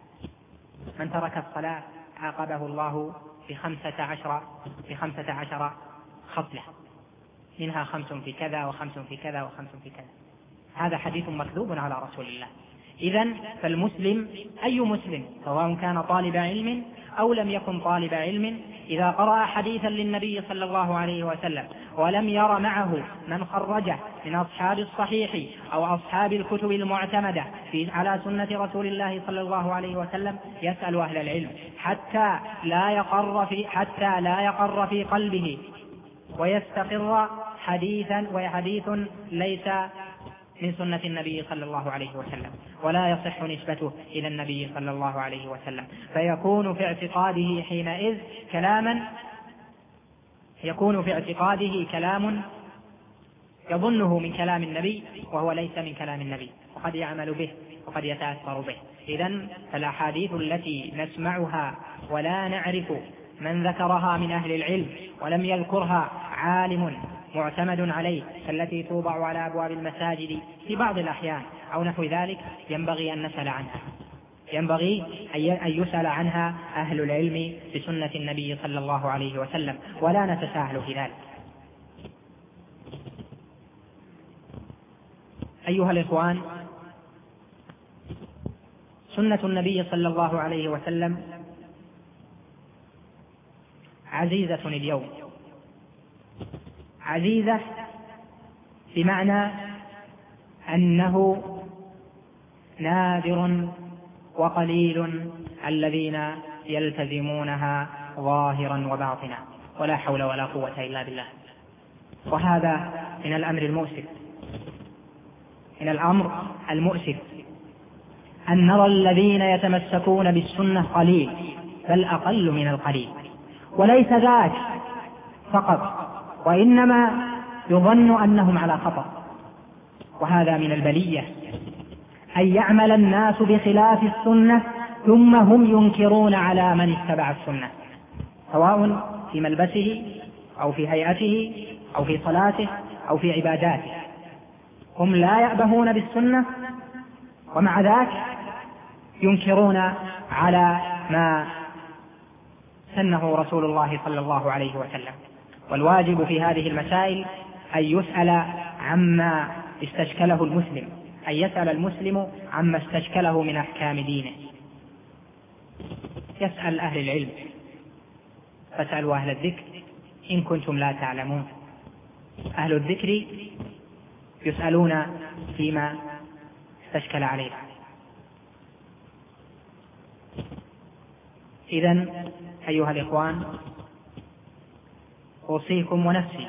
A: من ترك الصلاة عاقبه الله بخمسة عشر بخمسة عشر خصلة، منها خمس في كذا وخمس في كذا وخمس في كذا. هذا حديث مكذوب على رسول الله. إذن فالمسلم أي مسلم سواء كان طالب علم أو لم يكن طالب علم إذا قرأ حديثا للنبي صلى الله عليه وسلم ولم ير معه من خرجه من أصحاب الصحيح أو أصحاب الكتب المعتمدة في على سنة رسول الله صلى الله عليه وسلم يسأل أهل العلم حتى لا يقر في حتى لا يقر في قلبه ويستقر حديثا وحديث ليس من سنة النبي صلى الله عليه وسلم ولا يصح نسبته إلى النبي صلى الله عليه وسلم، فيكون في اعتقاده حينئذ كلاما يكون في اعتقاده كلام يظنه من كلام النبي وهو ليس من كلام النبي، وقد يعمل به وقد يتأثر به. إذن فالأحاديث التي نسمعها ولا نعرف من ذكرها من أهل العلم ولم يذكرها عالم معتمد عليه التي توضع على أبواب المساجد في بعض الأحيان أو نحو ذلك ينبغي أن نسأل عنها ينبغي أن يسأل عنها أهل العلم بسنة النبي صلى الله عليه وسلم ولا نتساهل في ذلك. أيها الإخوان، سنة النبي صلى الله عليه وسلم عزيزة اليوم، عزيزة بمعنى أنه نادر وقليل الذين يلتزمونها ظاهرا وباطنا، ولا حول ولا قوة إلا بالله. وهذا من الأمر المؤسف من الأمر المؤسف أن نرى الذين يتمسكون بالسنة قليل بل أقل من القليل، وليس ذاك فقط وإنما يظن أنهم على خطأ. وهذا من البلية أن يعمل الناس بخلاف السنة ثم هم ينكرون على من اتبع السنة، سواء في ملبسه أو في هيئته أو في صلاته أو في عباداته. هم لا يأبهون بالسنة ومع ذاك ينكرون على ما سنه رسول الله صلى الله عليه وسلم. والواجب في هذه المسائل أن يسأل عما استشكله المسلم، أن يسأل المسلم عما استشكله من أحكام دينه. يسأل أهل العلم، فاسألوا أهل الذكر إن كنتم لا تعلمون. أهل الذكر يسألون فيما استشكل عليه. إذن أيها الإخوان، أوصيكم ونفسي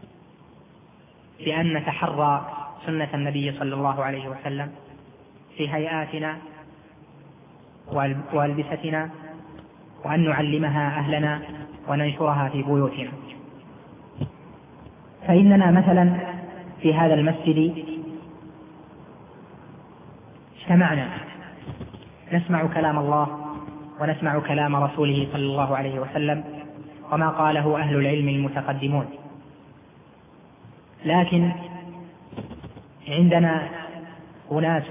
A: بأن نتحرى سنة النبي صلى الله عليه وسلم في هيئاتنا وألبستنا، وأن نعلمها أهلنا وننشرها في بيوتنا. فإننا مثلا في هذا المسجد اجتمعنا نسمع كلام الله ونسمع كلام رسوله صلى الله عليه وسلم وما قاله أهل العلم المتقدمون، لكن عندنا أناس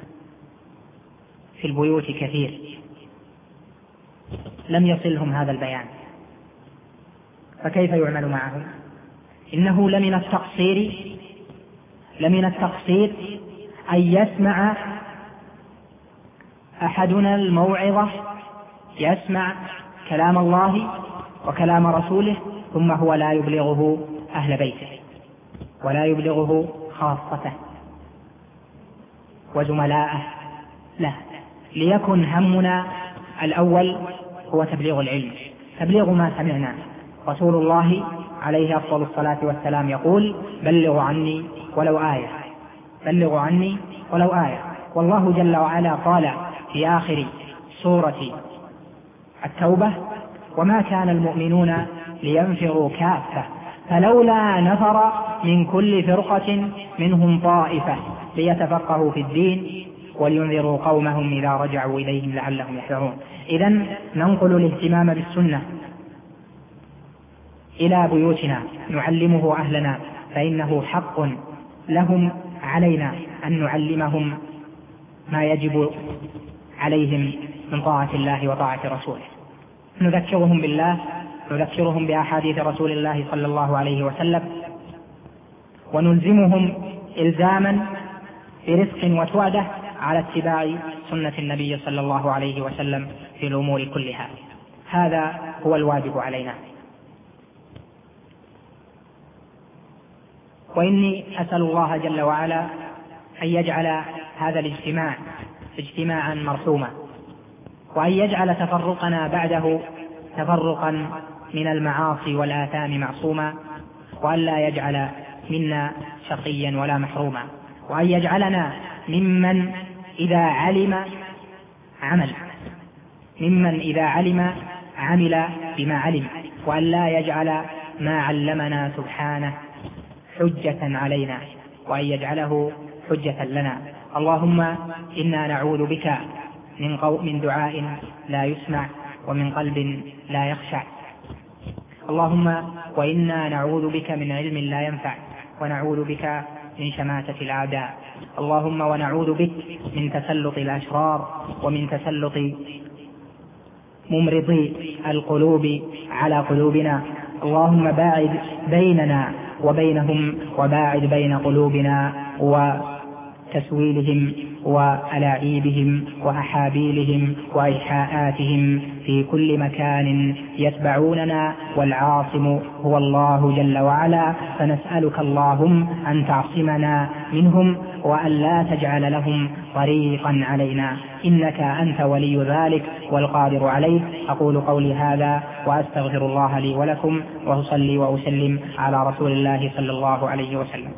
A: في البيوت كثير لم يصلهم هذا البيان، فكيف يعمل معهم؟ إنه لمن التقصير لمن التقصير أن يسمع أحدنا الموعظة، يسمع كلام الله وكلام رسوله، ثم هو لا يبلغه أهل بيته ولا يبلغه خاصته وزملاءه، لا، ليكن همنا الأول هو تبليغ العلم، تبليغ ما سمعنا. رسول الله عليه أفضل الصلاة والسلام يقول: بلغوا عني ولو آية، بلغوا عني ولو آية. والله جل وعلا قال في آخر سورة التوبة: وما كان المؤمنون لينفروا كافة فلولا نفر من كل فرقة منهم طائفة ليتفقهوا في الدين ولينذروا قومهم إذا رجعوا إليهم لعلهم يحذرون. إذن ننقل الاهتمام بالسنة إلى بيوتنا، نعلمه أهلنا، فإنه حق لهم علينا أن نعلمهم ما يجب عليهم من طاعة الله وطاعة رسوله. نذكرهم بالله، نذكرهم بأحاديث رسول الله صلى الله عليه وسلم، ونلزمهم إلزاما برفق وتوعدة على اتباع سنة النبي صلى الله عليه وسلم في الأمور كلها. هذا هو الواجب علينا. وإني أسأل الله جل وعلا أن يجعل هذا الاجتماع اجتماعا مرحوما، وأن يجعل تفرقنا بعده تفرقا من المعاصي والآثام معصوما، وأن لا يجعل منا شقيا ولا محروما، وأن يجعلنا ممن إذا علم عمل ممن إذا علم عمل بما علم، وأن لا يجعل ما علمنا سبحانه حجة علينا، وأن يجعله حجة لنا. اللهم إنا نعوذ بك من قو... من دعاء لا يسمع ومن قلب لا يخشع. اللهم وإنا نعوذ بك من علم لا ينفع، ونعوذ بك من شماتة الأعداء. اللهم ونعوذ بك من تسلط الأشرار ومن تسلط ممرضي القلوب على قلوبنا. اللهم باعد بيننا وبينهم، وباعد بين قلوبنا وتسويلهم وألاعيبهم وأحابيلهم وإيحاءاتهم في كل مكان يتبعوننا، والعاصم هو الله جل وعلا. فنسألك اللهم أن تعصمنا منهم وأن لا تجعل لهم طريقا علينا، إنك أنت ولي ذلك والقادر عليه. أقول قولي هذا وأستغفر الله لي ولكم، وأصلي وأسلم على رسول الله صلى الله عليه وسلم.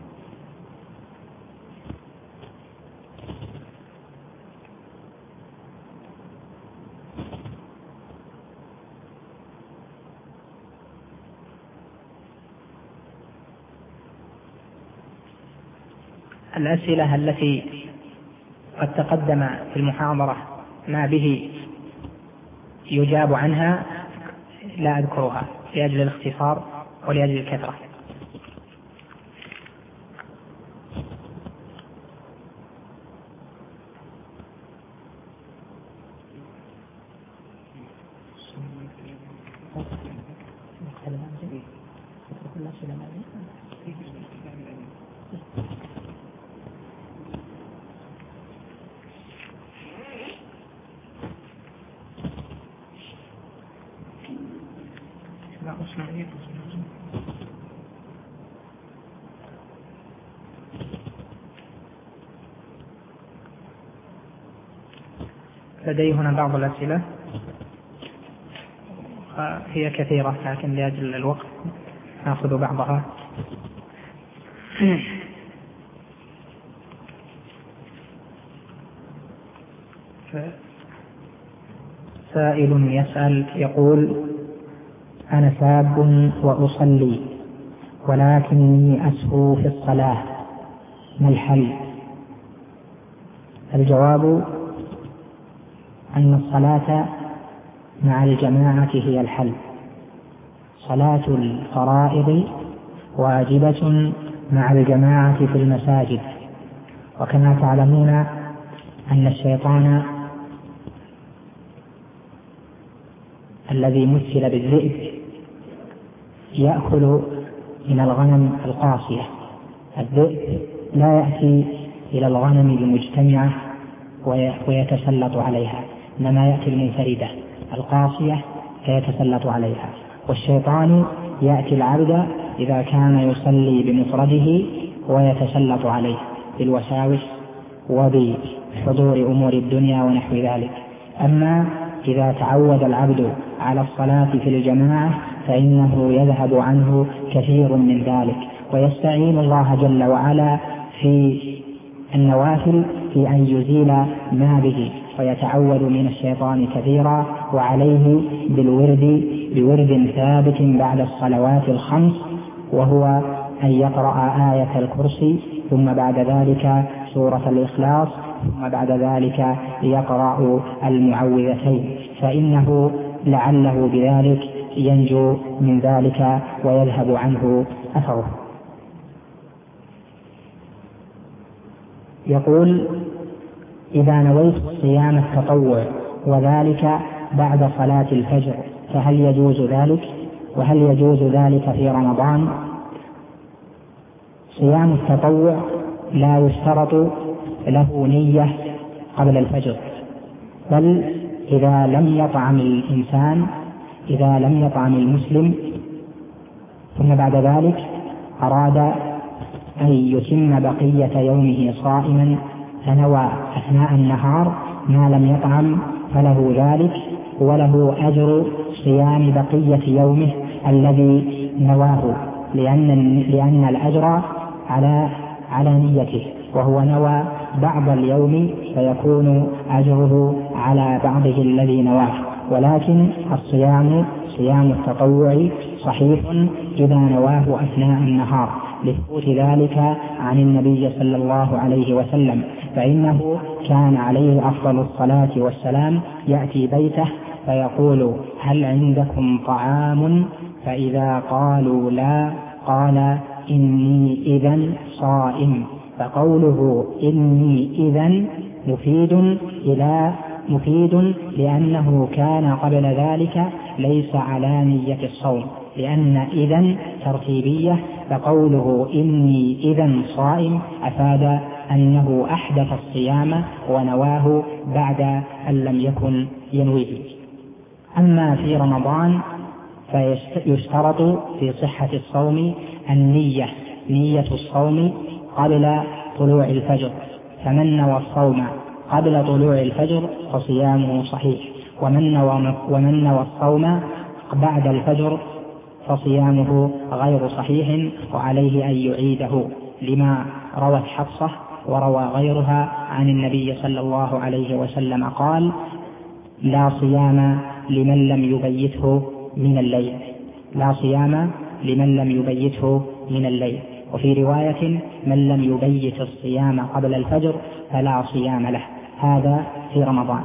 A: الأسئلة التي قد تقدم في المحاضرة ما به يجاب عنها لا أذكرها لأجل الاختصار ولأجل الكثرة. لدي هنا بعض الأسئلة هي كثيرة، لكن لأجل الوقت نأخذ بعضها. سائل يسأل يقول: أنا شاب وأصلي ولكني أسهو في الصلاة، ما الحل؟ الجواب أن الصلاة مع الجماعة هي الحل. صلاة الفرائض واجبة مع الجماعة في المساجد، وكما تعلمون أن الشيطان الذي مثل بالذئب يأكل من الغنم القاصية. الذئب لا يأتي إلى الغنم المجتمعة ويتسلط عليها، إنما يأتي المنفردة القاصية فيتسلط عليها. والشيطان يأتي العبد إذا كان يصلي بمفرده ويتسلط عليه بالوساوس وبحضور أمور الدنيا ونحو ذلك. أما إذا تعود العبد على الصلاة في الجماعة فإنه يذهب عنه كثير من ذلك، ويستعين الله جل وعلا في النوافل في أن يزيل ما به، ويتعود من الشيطان كثيرا. وعليه بالورد بورد ثابت بعد الصلوات الخمس، وهو أن يقرأ آية الكرسي، ثم بعد ذلك سورة الإخلاص، ثم بعد ذلك يقرأ المعوذتين، فإنه لعله بذلك ينجو من ذلك ويذهب عنه أثره. يقول: إذا نويت صيام التطوع وذلك بعد صلاة الفجر فهل يجوز ذلك؟ وهل يجوز ذلك في رمضان؟ صيام التطوع لا يشترط له نية قبل الفجر، بل إذا لم يطعم الإنسان إذا لم يطعم المسلم ثم بعد ذلك أراد أن يتم بقية يومه صائما فنوى أثناء النهار ما لم يطعم فله ذلك، وله أجر صيام بقية يومه الذي نواه، لأن, لأن الأجر على على نيته، وهو نوى بعض اليوم فيكون أجره على بعضه الذي نواه. ولكن الصيام صيام التطوع صحيح إذا نواه أثناء النهار، لثبوت ذلك عن النبي صلى الله عليه وسلم، فإنه كان عليه أفضل الصلاة والسلام يأتي بيته فيقول: هل عندكم طعام؟ فإذا قالوا لا قال: إني إذن صائم. فقوله إني إذن مفيد إلى مفيد لأنه كان قبل ذلك ليس على نية الصوم، لأن إذن ترتيبية، فقوله إني إذن صائم أفاد أنه أحدث الصيام ونواه بعد أن لم يكن ينويه. أما في رمضان فيشترط في صحة الصوم النية نية الصوم قبل طلوع الفجر، فمن نوى الصوم قبل طلوع الفجر فصيامه صحيح، ومن نوى, ومن نوى الصوم بعد الفجر فصيامه غير صحيح، وعليه أن يعيده، لما روت حفصة وروى غيرها عن النبي صلى الله عليه وسلم قال: لا صيام لمن لم يبيته من الليل لا صيام لمن لم يبيته من الليل وفي رواية: من لم يبيت الصيام قبل الفجر فلا صيام له. هذا في رمضان.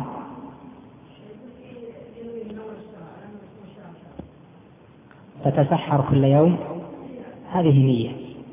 A: تتسحر كل يوم، هذه نية.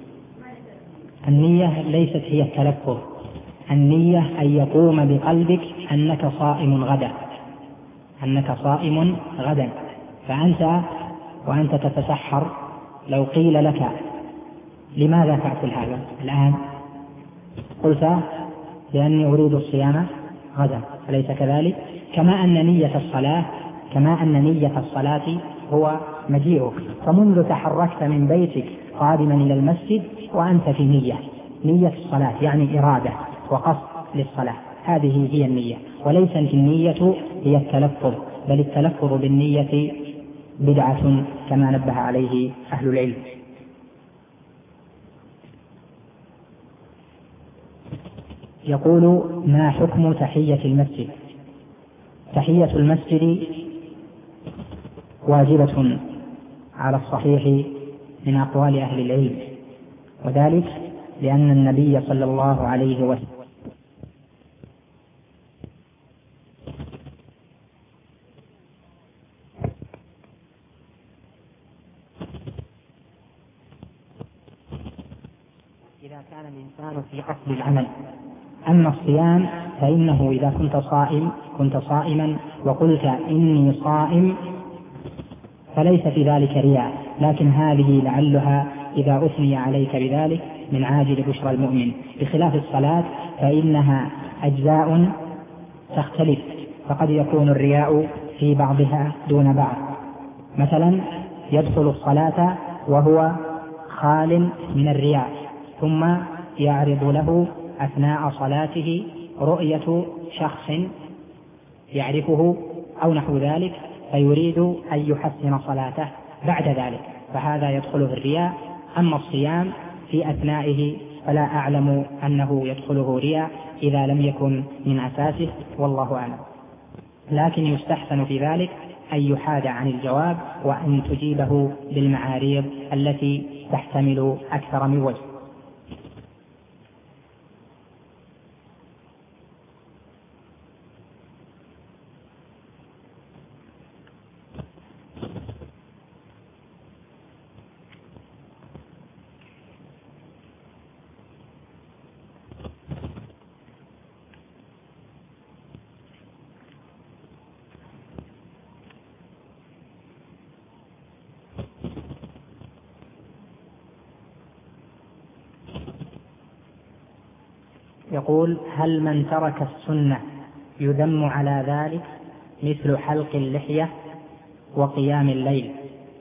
A: النية ليست هي التلفظ، النية أن يقوم بقلبك أنك صائم غدا أنك صائم غدا فأنت وأنت تتسحر لو قيل لك: لماذا تأكل هذا الآن؟ قلت: لأني أريد الصيام غدا، أليس كذلك؟ كما أن نية الصلاة كما أن نية الصلاة هو مجيئك، فمنذ تحركت من بيتك قادما إلى المسجد وأنت في نية، نية الصلاة يعني إرادة وقصد للصلاة، هذه هي النية، وليست النية هي التلفظ، بل التلفظ بالنية بدعة كما نبه عليه أهل العلم. يقول: ما حكم تحية المسجد؟ تحية المسجد واجبة على الصحيح من أقوال أهل العلم، وذلك لأن النبي صلى الله عليه وسلم إذا كان الإنسان في قصد العمل. أما الصيام فإنه إذا كنت صائم كنت صائما وقلت إني صائم فليس في ذلك رياء، لكن هذه لعلها إذا أثني عليك بذلك من عاجل بشرى المؤمن، بخلاف الصلاة فإنها أجزاء تختلف، فقد يكون الرياء في بعضها دون بعض. مثلا يدخل الصلاة وهو خال من الرياء، ثم يعرض له أثناء صلاته رؤية شخص يعرفه أو نحو ذلك فيريد أن يحسن صلاته بعد ذلك، فهذا يدخله الرياء. أما الصيام في أثنائه فلا أعلم أنه يدخله رياء إذا لم يكن من أساسه، والله أعلم، لكن يستحسن في ذلك أن يحاد عن الجواب وأن تجيبه بالمعاريض التي تحتمل أكثر من وجه. يقول: هل من ترك السنة يذم على ذلك مثل حلق اللحية وقيام الليل؟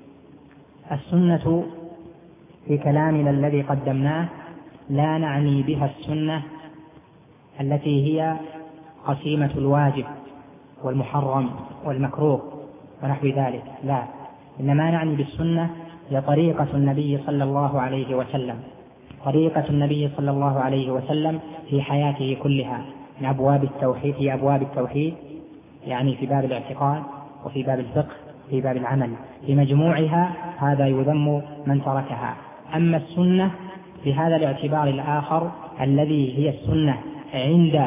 A: السنة في كلامنا الذي قدمناه لا نعني بها السنة التي هي قسيمة الواجب والمحرم والمكروه ونحو ذلك، لا، إنما نعني بالسنة هي طريقة النبي صلى الله عليه وسلم، طريقة النبي صلى الله عليه وسلم في حياته كلها، من أبواب التوحيد في أبواب التوحيد يعني في باب الاعتقاد وفي باب الفقه في باب العمل، في مجموعها هذا يذم من تركها. أما السنة بهذا الاعتبار الآخر الذي هي السنة عند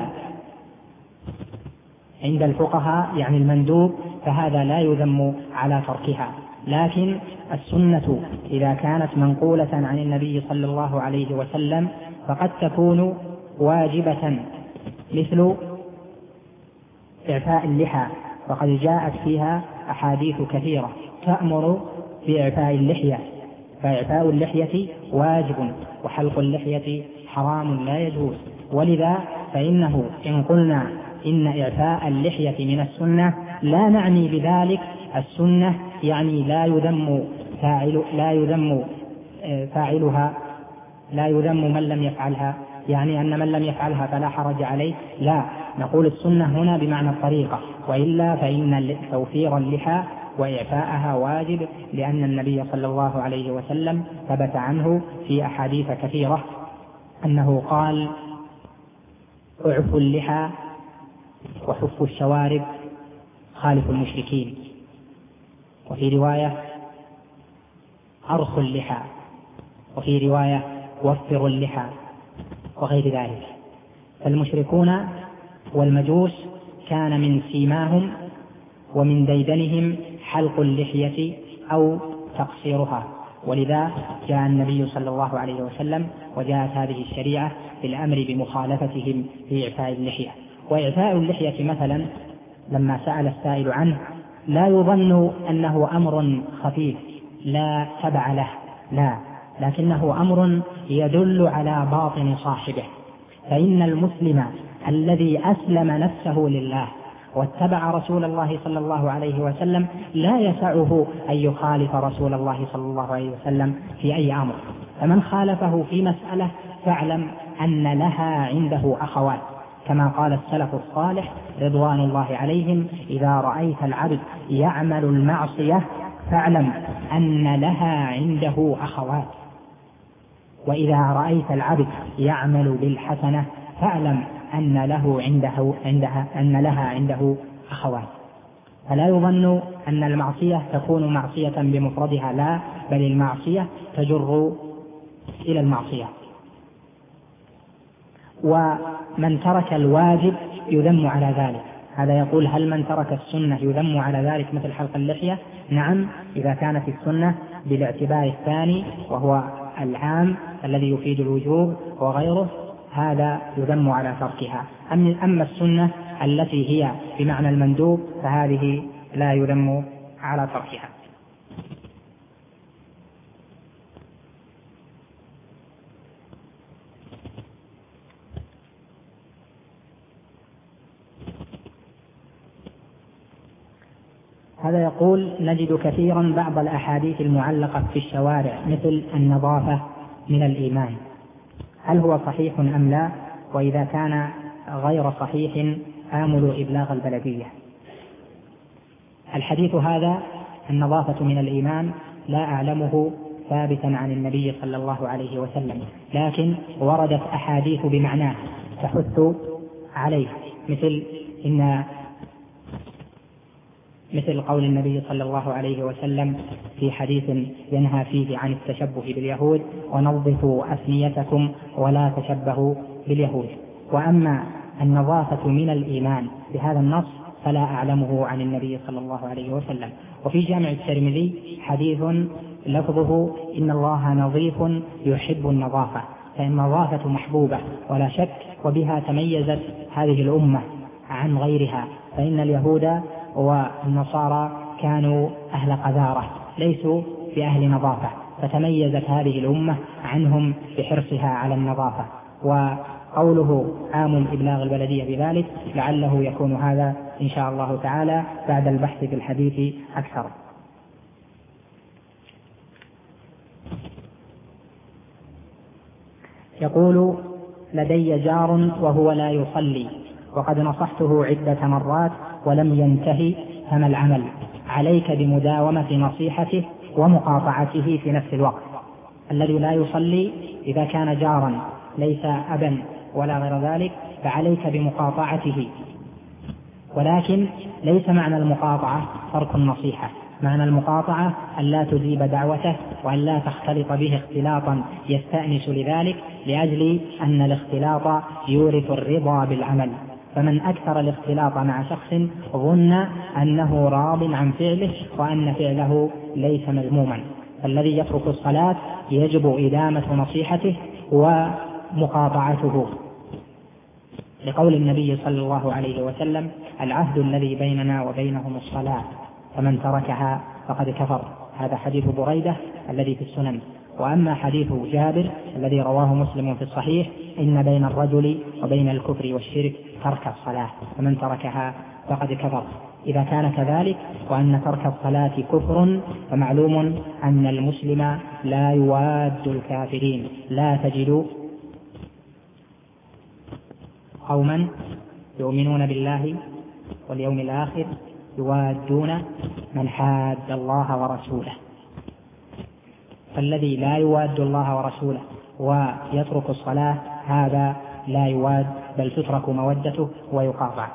A: عند الفقهاء يعني المندوب، فهذا لا يذم على تركها، لكن السنة إذا كانت منقولة عن النبي صلى الله عليه وسلم فقد تكون واجبة، مثل إعفاء اللحى، فقد جاءت فيها أحاديث كثيرة تأمر بإعفاء اللحية، فإعفاء اللحية واجب وحلق اللحية حرام لا يجوز، ولذا فإنه إن قلنا إن إعفاء اللحية من السنة لا نعني بذلك السنة يعني لا يذم فاعل لا يذم فاعلها لا يذم من لم يفعلها، يعني أن من لم يفعلها فلا حرج عليه، لا، نقول السنة هنا بمعنى الطريقة، وإلا فإن توفير اللحى وإعفاءها واجب، لأن النبي صلى الله عليه وسلم ثبت عنه في أحاديث كثيرة أنه قال: اعفوا اللحى وحفوا الشوارب خالفوا المشركين، وفي رواية أرخوا اللحى، وفي رواية وفروا اللحى، وغير ذلك. فالمشركون والمجوس كان من سيماهم ومن ديدنهم حلق اللحية أو تقصيرها، ولذا جاء النبي صلى الله عليه وسلم وجاءت هذه الشريعة بالأمر بمخالفتهم في إعفاء اللحية. وإعفاء اللحية مثلا لما سأل السائل عنه لا يظن أنه أمر خفيف لا تبع له، لا، لكنه أمر يدل على باطن صاحبه، فإن المسلم الذي أسلم نفسه لله واتبع رسول الله صلى الله عليه وسلم لا يسعه أن يخالف رسول الله صلى الله عليه وسلم في أي أمر. فمن خالفه في مسألة فاعلم أن لها عنده أخوات، كما قال السلف الصالح رضوان الله عليهم: إذا رأيت العبد يعمل المعصية فاعلم أن لها عنده أخوات، وإذا رأيت العبد يعمل بالحسنة فاعلم أن له عنده عندها أن لها عنده أخوات. فلا يظن أن المعصية تكون معصية بمفردها، لا، بل المعصية تجر إلى المعصية. ومن ترك الواجب يذم على ذلك. هذا يقول: هل من ترك السنة يذم على ذلك مثل حلق اللحية؟ نعم، إذا كانت السنة بالاعتبار الثاني وهو العام الذي يفيد الوجوب وغيره، هذا يذم على تركها. أما السنة التي هي بمعنى المندوب فهذه لا يذم على تركها. هذا يقول: نجد كثيرا بعض الأحاديث المعلقة في الشوارع مثل النظافة من الإيمان، هل هو صحيح أم لا؟ وإذا كان غير صحيح آمل إبلاغ البلدية. الحديث هذا النظافة من الإيمان لا أعلمه ثابتا عن النبي صلى الله عليه وسلم، لكن وردت أحاديث بمعناه تحث عليه، مثل إن مثل قول النبي صلى الله عليه وسلم في حديث ينهى فيه عن التشبه باليهود: ونظفوا أثنيتكم ولا تشبهوا باليهود. وأما النظافة من الإيمان بهذا النص فلا أعلمه عن النبي صلى الله عليه وسلم. وفي جامع الترمذي حديث لفظه: إن الله نظيف يحب النظافة، فالنظافة محبوبة ولا شك، وبها تميزت هذه الأمة عن غيرها، فإن اليهود والنصارى كانوا أهل قذارة ليسوا بأهل نظافة، فتميزت هذه الأمة عنهم بحرصها على النظافة. وقوله عام إبلاغ البلدية بذلك لعله يكون هذا إن شاء الله تعالى بعد البحث في الحديث أكثر. يقول: لدي جار وهو لا يصلي، وقد نصحته عدة مرات ولم ينتهي، فما العمل؟ عليك بمداومة نصيحته ومقاطعته في نفس الوقت. الذي لا يصلي إذا كان جارا ليس أبا ولا غير ذلك فعليك بمقاطعته، ولكن ليس معنى المقاطعة ترك النصيحة، معنى المقاطعة أن لا تجيب دعوته وأن لا تختلط به اختلاطا يستأنس لذلك، لأجل أن الاختلاط يورث الرضا بالعمل. فمن أكثر الاختلاط مع شخص ظن أنه راض عن فعله وأن فعله ليس مذموما. فالذي يترك الصلاة يجب إدامة نصيحته ومقاطعته، لقول النبي صلى الله عليه وسلم: العهد الذي بيننا وبينهم الصلاة فمن تركها فقد كفر. هذا حديث بريدة الذي في السنن. وأما حديث جابر الذي رواه مسلم في الصحيح: إن بين الرجل وبين الكفر والشرك ترك الصلاة فمن تركها فقد كفر. إذا كان كذلك وأن ترك الصلاة كفر فمعلوم أن المسلم لا يواد الكافرين. لا تجد قوما يؤمنون بالله واليوم الآخر يوادون من حاد الله ورسوله. فالذي لا يواد الله ورسوله ويترك الصلاة هذا لا يواد، بل تترك مودته ويقاطع.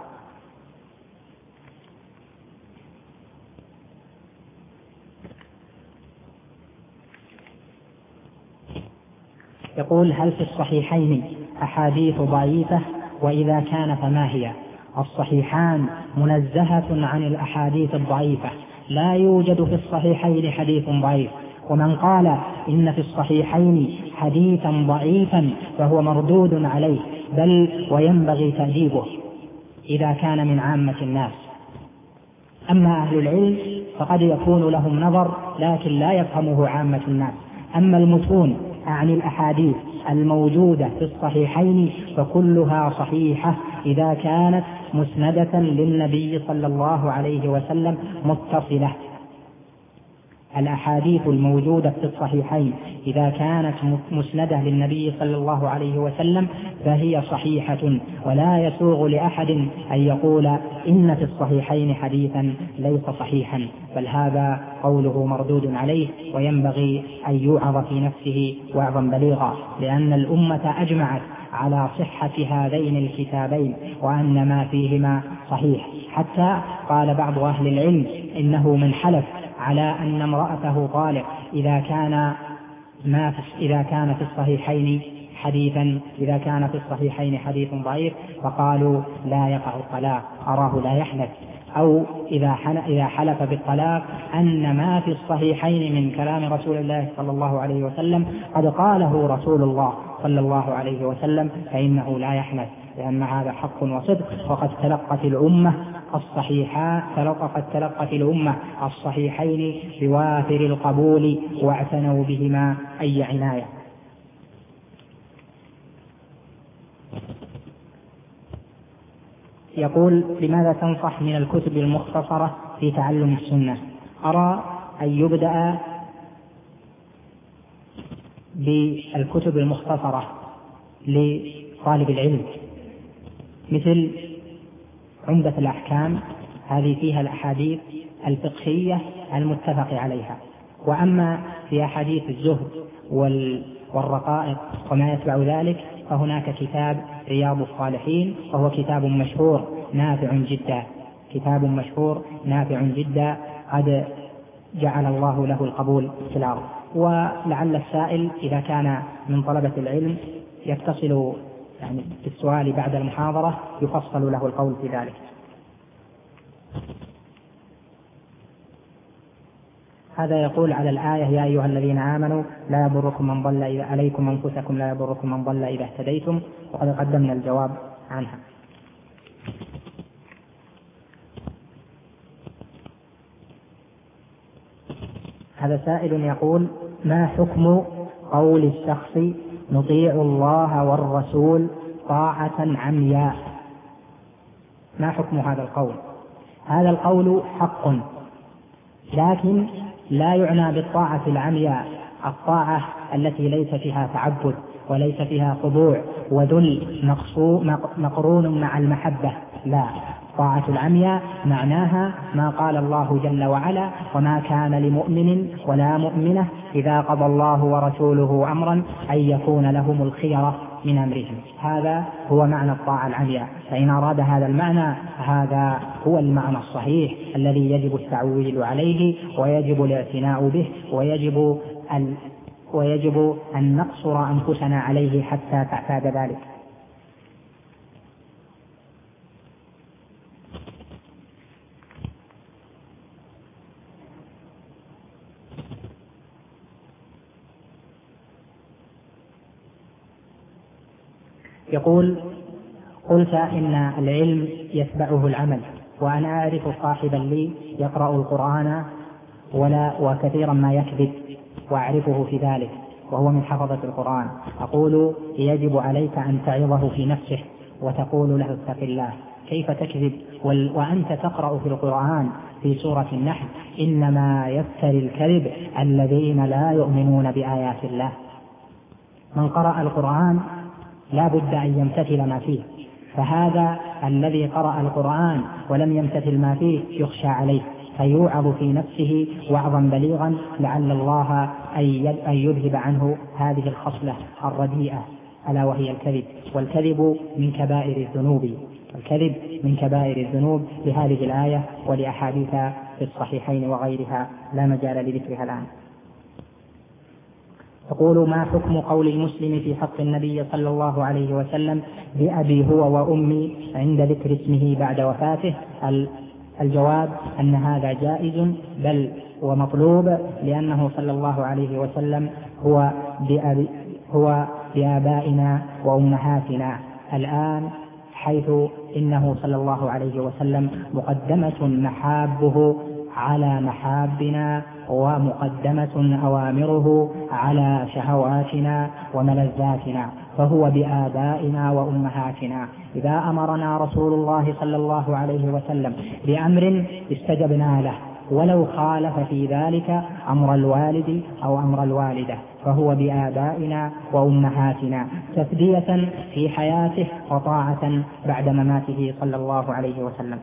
A: يقول: هل في الصحيحين أحاديث ضعيفة؟ وإذا كان فما هي؟ الصحيحان منزهة عن الأحاديث الضعيفة، لا يوجد في الصحيحين حديث ضعيف. ومن قال إن في الصحيحين حديثا ضعيفا فهو مردود عليه، بل وينبغي تأديبه إذا كان من عامة الناس. أما أهل العلم فقد يكون لهم نظر لكن لا يفهمه عامة الناس. أما المتون عن الأحاديث الموجودة في الصحيحين فكلها صحيحة إذا كانت مسندة للنبي صلى الله عليه وسلم متصلة. الأحاديث الموجودة في الصحيحين إذا كانت مسندة للنبي صلى الله عليه وسلم فهي صحيحة، ولا يسوغ لأحد أن يقول إن في الصحيحين حديثا ليس صحيحا، بل هذا قوله مردود عليه، وينبغي أن يوعظ في نفسه وعظا بليغا، لأن الأمة أجمعت على صحة هذين الكتابين وأن ما فيهما صحيح، حتى قال بعض أهل العلم إنه من حلف على أن امرأته طالق إذا كان ما في إذا كان في الصحيحين حديثا إذا كان في الصحيحين حديث ضعيف فقالوا لا يقع الطلاق، أراه لا يحلف. أو إذا حلف بالطلاق أن ما في الصحيحين من كلام رسول الله صلى الله عليه وسلم قد قاله رسول الله صلى الله عليه وسلم فإنه لا يحلف، لأن هذا حق وصدق. وقد تلقت الأمة الصحيحات قد تلقت الأمة الصحيحين بوافر القبول واعتنوا بهما أي عناية. يقول: لماذا تنصح من الكتب المختصرة في تعلم السنة؟ أرى أن يبدأ بالكتب المختصرة لطالب العلم، مثل عمدة الأحكام، هذه فيها الأحاديث الفقهية المتفق عليها. وأما في أحاديث الزهد والرقائق وما يتبع ذلك فهناك كتاب رياض الصالحين، وهو كتاب مشهور نافع جدا كتاب مشهور نافع جدا قد جعل الله له القبول في الأرض. ولعل السائل إذا كان من طلبة العلم يتصل يعني في السؤال بعد المحاضرة يفصل له القول في ذلك. هذا يقول على الآية: يا أيها الذين آمنوا لا يضركم من ضل إذا عليكم أنفسكم لا يضركم من ضل إذا اهتديتم، وقد قدمنا الجواب عنها. هذا سائل يقول: ما حكم قول الشخص نطيع الله والرسول طاعة عمياء؟ ما حكم هذا القول؟ هذا القول حق، لكن لا يعنى بالطاعة العمياء الطاعة التي ليس فيها تعبد وليس فيها خضوع وذل مقرون مع المحبة، لا، طاعة العمياء معناها ما قال الله جل وعلا: وما كان لمؤمن ولا مؤمنة إذا قضى الله ورسوله أمرا أن يكون لهم الخيرة من أمرهم. هذا هو معنى الطاعة العمياء، فإن أراد هذا المعنى هذا هو المعنى الصحيح الذي يجب التعويل عليه ويجب الاعتناء به، ويجب أن ويجب أن نقصر أنفسنا عليه حتى تعتاد ذلك. يقول: قلت إن العلم يتبعه العمل، وأنا أعرف صاحبا لي يقرأ القرآن ولا وكثيرا ما يكذب وأعرفه في ذلك وهو من حفظة القرآن، أقول: يجب عليك أن تعظه في نفسه وتقول له اتق الله، كيف تكذب وأنت تقرأ في القرآن في سورة النحل: إنما يفتري الكذب الذين لا يؤمنون بآيات الله. من قرأ القرآن لا بد أن يمتثل ما فيه، فهذا الذي قرأ القرآن ولم يمتثل ما فيه يخشى عليه، فيوعظ في نفسه وعظا بليغا لعل الله أن يذهب عنه هذه الخصلة الرديئة ألا وهي الكذب. والكذب من كبائر الذنوب الكذب من كبائر الذنوب لهذه الآية ولأحاديث في الصحيحين وغيرها لا مجال لذكرها الآن. تقول: ما حكم قول المسلم في حق النبي صلى الله عليه وسلم بأبي هو وأمي عند ذكر اسمه بعد وفاته؟ الجواب أن هذا جائز بل ومطلوب، لأنه صلى الله عليه وسلم هو بأبي هو بآبائنا وأمهاتنا الآن، حيث إنه صلى الله عليه وسلم مقدمة محابه على محابنا ومقدمة أوامره على شهواتنا وملذاتنا، فهو بآبائنا وأمهاتنا. إذا أمرنا رسول الله صلى الله عليه وسلم بأمر استجبنا له ولو خالف في ذلك أمر الوالد أو أمر الوالدة، فهو بآبائنا وأمهاتنا تفدية في حياته وطاعة بعد مماته صلى الله عليه وسلم.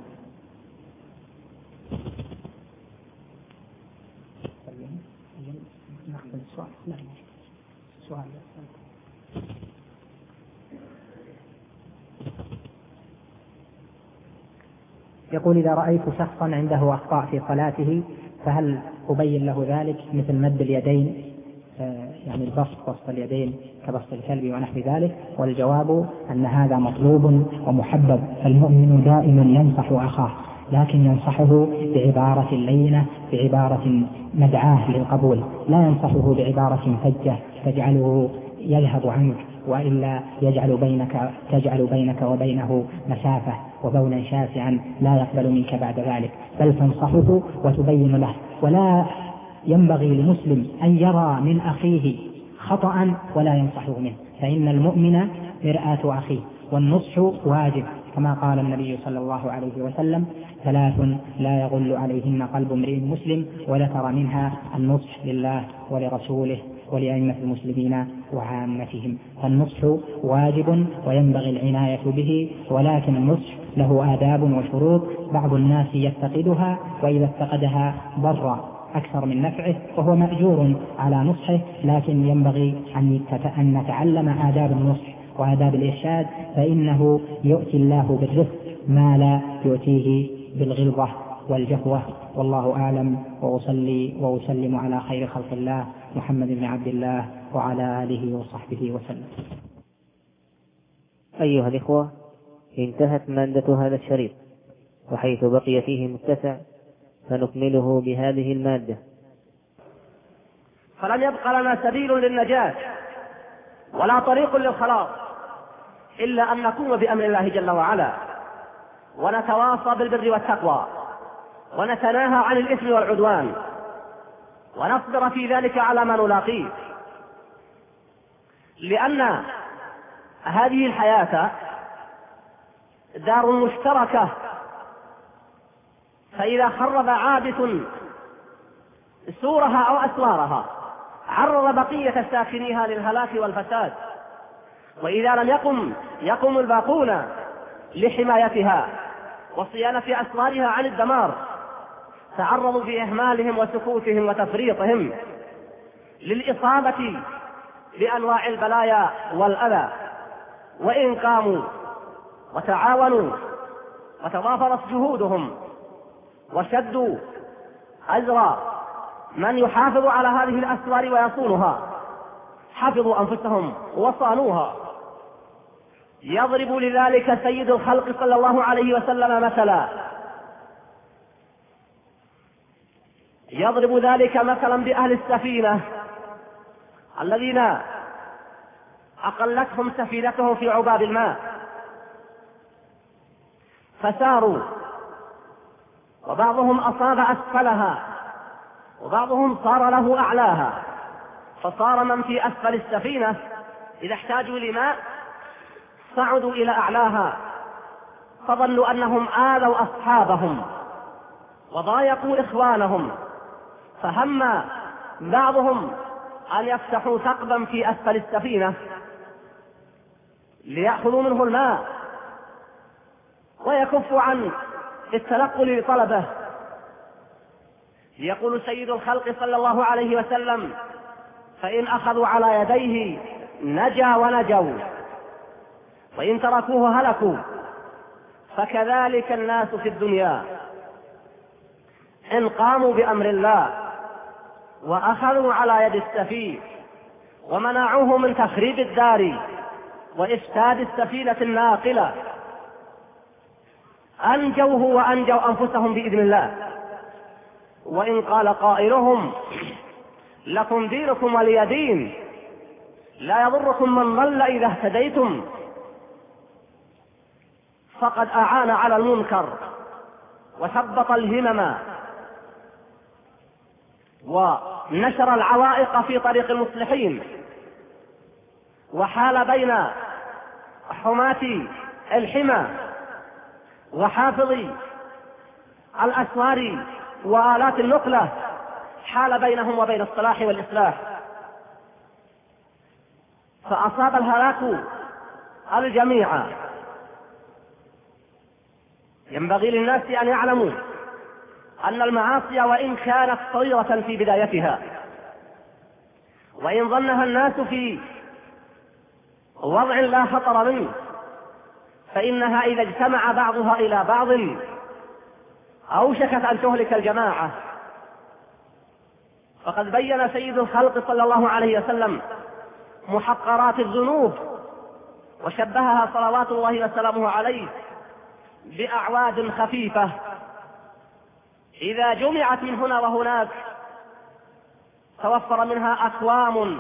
A: يقول: إذا رأيت شخصا عنده أخطاء في صلاته فهل أبين له ذلك مثل مد اليدين، يعني البسط بسط اليدين كبسط الكلب ونحو ذلك؟ والجواب أن هذا مطلوب ومحبب، فالمؤمن دائما ينصح أخاه، لكن ينصحه بعبارة لينة، بعبارة مدعاة للقبول، لا ينصحه بعبارة فجة تجعله يذهب عنك، وإلا يجعل بينك تجعل بينك وبينه مسافة وبونا شاسعا لا يقبل منك بعد ذلك، بل تنصحه وتبين له. ولا ينبغي لمسلم أن يرى من أخيه خطأ ولا ينصحه منه، فإن المؤمن مرآة أخيه، والنصح واجب، كما قال النبي صلى الله عليه وسلم: ثلاث لا يغل عليهن قلب امرئ مسلم، وذكر منها النصح لله ولرسوله ولأئمة المسلمين وعامتهم. فالنصح واجب وينبغي العناية به، ولكن النصح له آداب وشروط بعض الناس يفتقدها، وإذا افتقدها ضر أكثر من نفعه، وهو مأجور على نصحه، لكن ينبغي أن نتعلم آداب النصح وآداب الإرشاد، فإنه يؤتي الله بالرفق ما لا يؤتيه بالغلظة والجفوة. والله أعلم، وأصلي وأسلم على خير خلق الله محمد بن عبد الله وعلى آله وصحبه وسلم.
B: أيها الإخوة، انتهت مادة هذا الشريط، وحيث بقي فيه متسع فنكمله بهذه المادة.
C: فلم يبق لنا سبيل للنجاة ولا طريق للخلاص إلا أن نقوم بأمر الله جل وعلا، ونتواصى بالبر والتقوى، ونتناهى عن الإثم والعدوان، ونصبر في ذلك على ما نلاقيه، لأن هذه الحياة دار مشتركة، فإذا خرب عابث سورها أو أسوارها عرض بقية ساكنيها للهلاك والفساد، وإذا لم يقم يقوم الباقون لحمايتها وصيانة أسوارها عن الدمار، تعرضوا بإهمالهم وسكوتهم وتفريطهم للإصابة بأنواع البلايا والأذى. وإن قاموا وتعاونوا وتضافرت جهودهم وشدوا أجر من يحافظ على هذه الأسوار ويصونها، حفظوا أنفسهم وصانوها. يضرب لذلك سيد الخلق صلى الله عليه وسلم مثلا، يضرب ذلك مثلا بأهل السفينة الذين أقلتهم سفينتهم في عباب الماء، فساروا وبعضهم أصاب أسفلها وبعضهم صار له أعلاها، فصار من في أسفل السفينة إذا احتاجوا لماء صعدوا إلى أعلاها، فظنوا أنهم آذوا أصحابهم وضايقوا إخوانهم، فهم بعضهم أن يفتحوا ثقبا في أسفل السفينة ليأخذوا منه الماء ويكفوا عن التنقل لطلبه. يقول سيد الخلق صلى الله عليه وسلم: فإن أخذوا على يديه نجا ونجوا، وإن تركوه هلكوا. فكذلك الناس في الدنيا، إن قاموا بأمر الله وأخذوا على يد السفيه ومنعوه من تخريب الدار وإفساد السفينة الناقلة، أنجوه وأنجوا أنفسهم بإذن الله. وإن قال قائلهم: لكم دينكم ولي دين، لا يضركم من ضل إذا اهتديتم، فقد أعان على المنكر وثبط الهمم ونشر العوائق في طريق المصلحين، وحال بين حماة الحمى وحافظي الأسوار وآلات النقلة، حال بينهم وبين الصلاح والإصلاح، فأصاب الهلاك الجميع. ينبغي للناس أن يعلموا أن المعاصي وإن كانت صغيرة في بدايتها، وإن ظنها الناس في وضع لا خطر منه، فإنها إذا اجتمع بعضها إلى بعض أوشكت أن تهلك الجماعة. فقد بين سيد الخلق صلى الله عليه وسلم محقرات الذنوب، وشبهها صلوات الله وسلامه عليه بأعواد خفيفة إذا جمعت من هنا وهناك توفر منها أكوام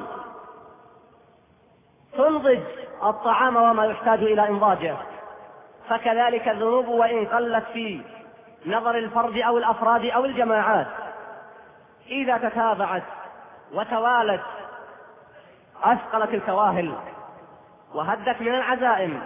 C: تنضج الطعام وما يحتاج إلى إنضاجه. فكذلك الذنوب وإن قلت في نظر الفرد أو الأفراد أو الجماعات، إذا تتابعت وتوالت أثقلت الكواهل وهدت من العزائم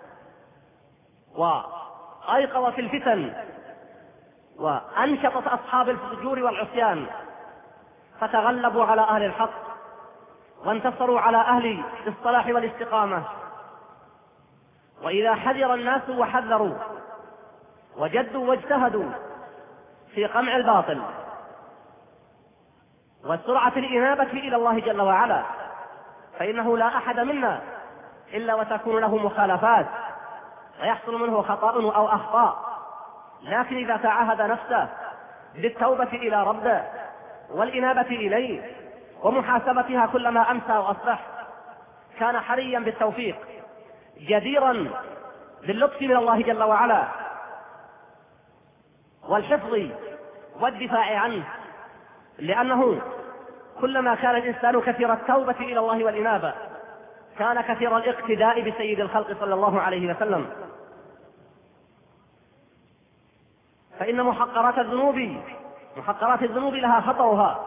C: وأيقظت الفتن وأنشطت أصحاب الفجور والعصيان، فتغلبوا على أهل الحق وانتصروا على أهل الصلاح والاستقامة. وإذا حذر الناس وحذروا وجدوا واجتهدوا في قمع الباطل وسرعة الإنابة إلى الله جل وعلا، فإنه لا أحد منا إلا وتكون له مخالفات ويحصل منه خطأ أو أخطاء، لكن إذا تعاهد نفسه بالتوبة إلى ربه والإنابة إليه ومحاسبتها كلما أمسى وأصبح، كان حريا بالتوفيق، جديرا باللطف من الله جل وعلا والحفظ والدفاع عنه، لأنه كلما كان الإنسان كثير التوبة إلى الله والإنابة كان كثير الاقتداء بسيد الخلق صلى الله عليه وسلم. فإن محقرات الذنوب محقرات الذنوب لها خطرها،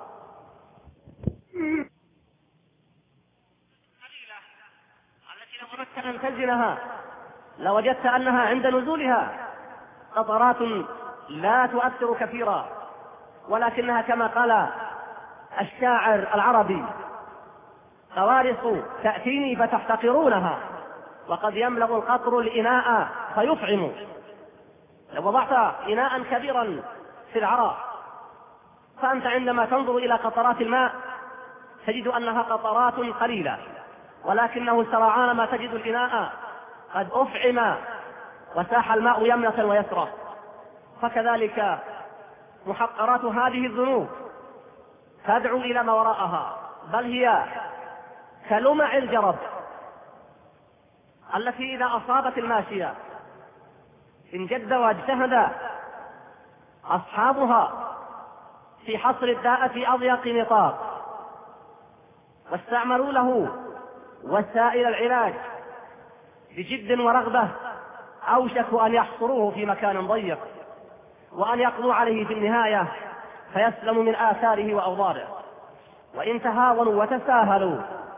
C: التي لو أردت أن تزنها لوجدت أنها عند نزولها قطرات لا تؤثر كثيرا، ولكنها كما قال الشاعر العربي: قوارص تأتيني فتحتقرونها وقد يملأ القطر الإناء فيفعم. لو وضعت إناء كبيرا في العراء فأنت عندما تنظر إلى قطرات الماء تجد أنها قطرات قليلة، ولكنه سرعان ما تجد الإناء قد أفعم وساح الماء يمنة ويسرى. فكذلك محقرات هذه الذنوب تدعو إلى ما وراءها، بل هي كلمع الجرب التي إذا أصابت الماشية إن جد واجتهد أصحابها في حصر الداء في أضيق نطاق واستعملوا له وسائل العلاج بجد ورغبة، أوشكوا أن يحصروه في مكان ضيق وأن يقضوا عليه في النهاية فيسلم من آثاره وأوضاره. وإن تهاونوا وتساهلوا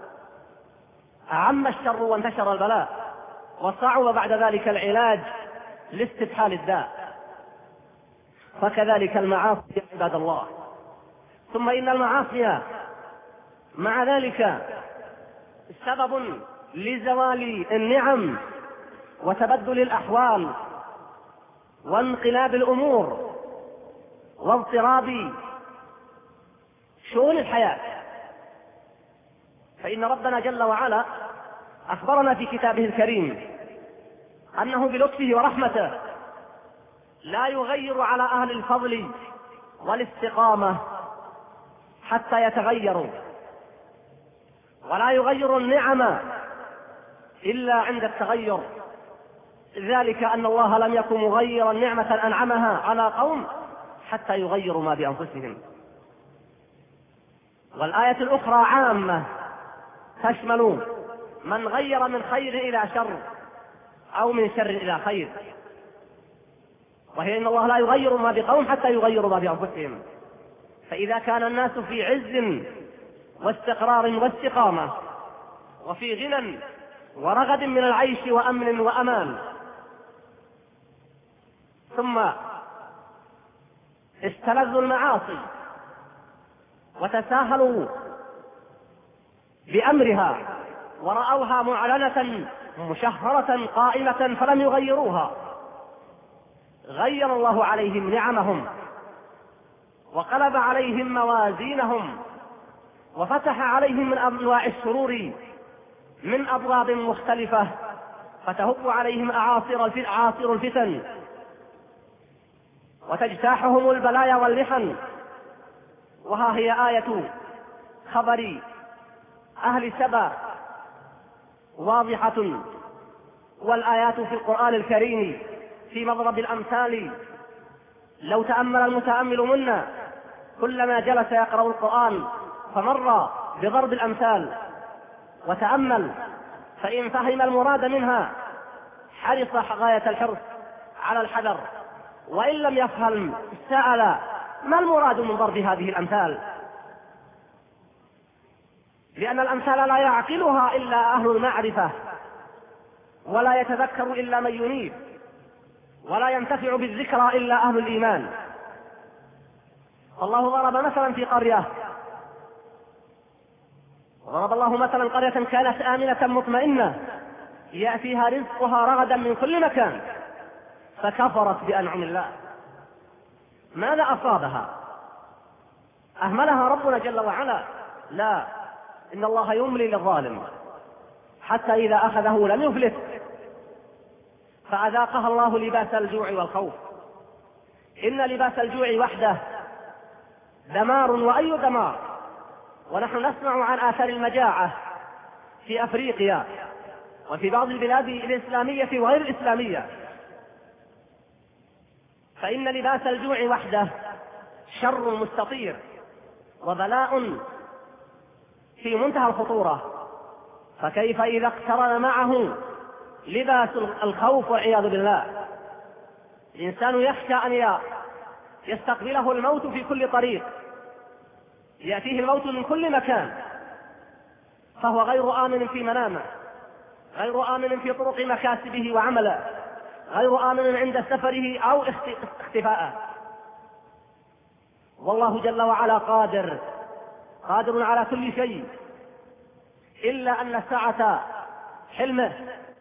C: أعم الشر وانتشر البلاء، وصعب بعد ذلك العلاج لاستفحال الداء. فكذلك المعاصي عباد الله. ثم إن المعاصي مع ذلك سبب لزوال النعم وتبدل الأحوال وانقلاب الأمور واضطراب شؤون الحياة. فإن ربنا جل وعلا أخبرنا في كتابه الكريم أنه بلطفه ورحمته لا يغير على أهل الفضل والاستقامة حتى يتغيروا، ولا يغير النعم إلا عند التغير. ذلك أن الله لم يكن مغيرا نعمة أنعمها على قوم حتى يغيروا ما بأنفسهم. والآية الأخرى عامة تشمل من غير من خير إلى شر أو من شر إلى خير، وهي إن الله لا يغير ما بقوم حتى يغيروا ما بأنفسهم. فإذا كان الناس في عز واستقرار واستقامة وفي غنى ورغد من العيش وأمن وأمان، ثم استلذوا المعاصي وتساهلوا بأمرها ورأوها معلنة مشهرة قائمة فلم يغيروها. غير الله عليهم نعمهم وقلب عليهم موازينهم وفتح عليهم من أنواع السرور من أبواب مختلفة، فتهب عليهم أعاصر أعاصر الفتن وتجتاحهم البلايا والمحن. وها هي آية خبر أهل سبأ واضحة، والآيات في القرآن الكريم في مضرب الأمثال. لو تأمل المتأمل منا كلما جلس يقرأ القرآن فمر بضرب الأمثال وتأمل، فإن فهم المراد منها حرص غاية الحرص على الحذر، وإن لم يفهم سأل ما المراد من ضرب هذه الأمثال، لأن الأمثال لا يعقلها إلا أهل المعرفة، ولا يتذكر إلا من ينيب، ولا ينتفع بالذكرى إلا أهل الإيمان. الله ضرب مثلا في قرية ضرب الله مثلا قرية كانت آمنة مطمئنة يأتيها رزقها رغدا من كل مكان فكفرت بأنعم الله. ماذا أصابها؟ أهملها ربنا جل وعلا؟ لا، إن الله يملي للظالم حتى إذا أخذه لم يفلت، فأذاقها الله لباس الجوع والخوف. إن لباس الجوع وحده دمار وأي دمار، ونحن نسمع عن آثار المجاعة في أفريقيا وفي بعض البلاد الإسلامية وغير الإسلامية. فإن لباس الجوع وحده شر مستطير وبلاء في منتهى الخطورة، فكيف إذا اقترن معه لباس الخوف والعياذ بالله؟ الإنسان يخشى أن يستقبله الموت في كل طريق، يأتيه الموت من كل مكان، فهو غير آمن في منامه، غير آمن في طرق مكاسبه وعمله، غير آمن عند سفره أو اختفاءه. والله جل وعلا قادر قادر على كل شيء، إلا أن سعة حلمه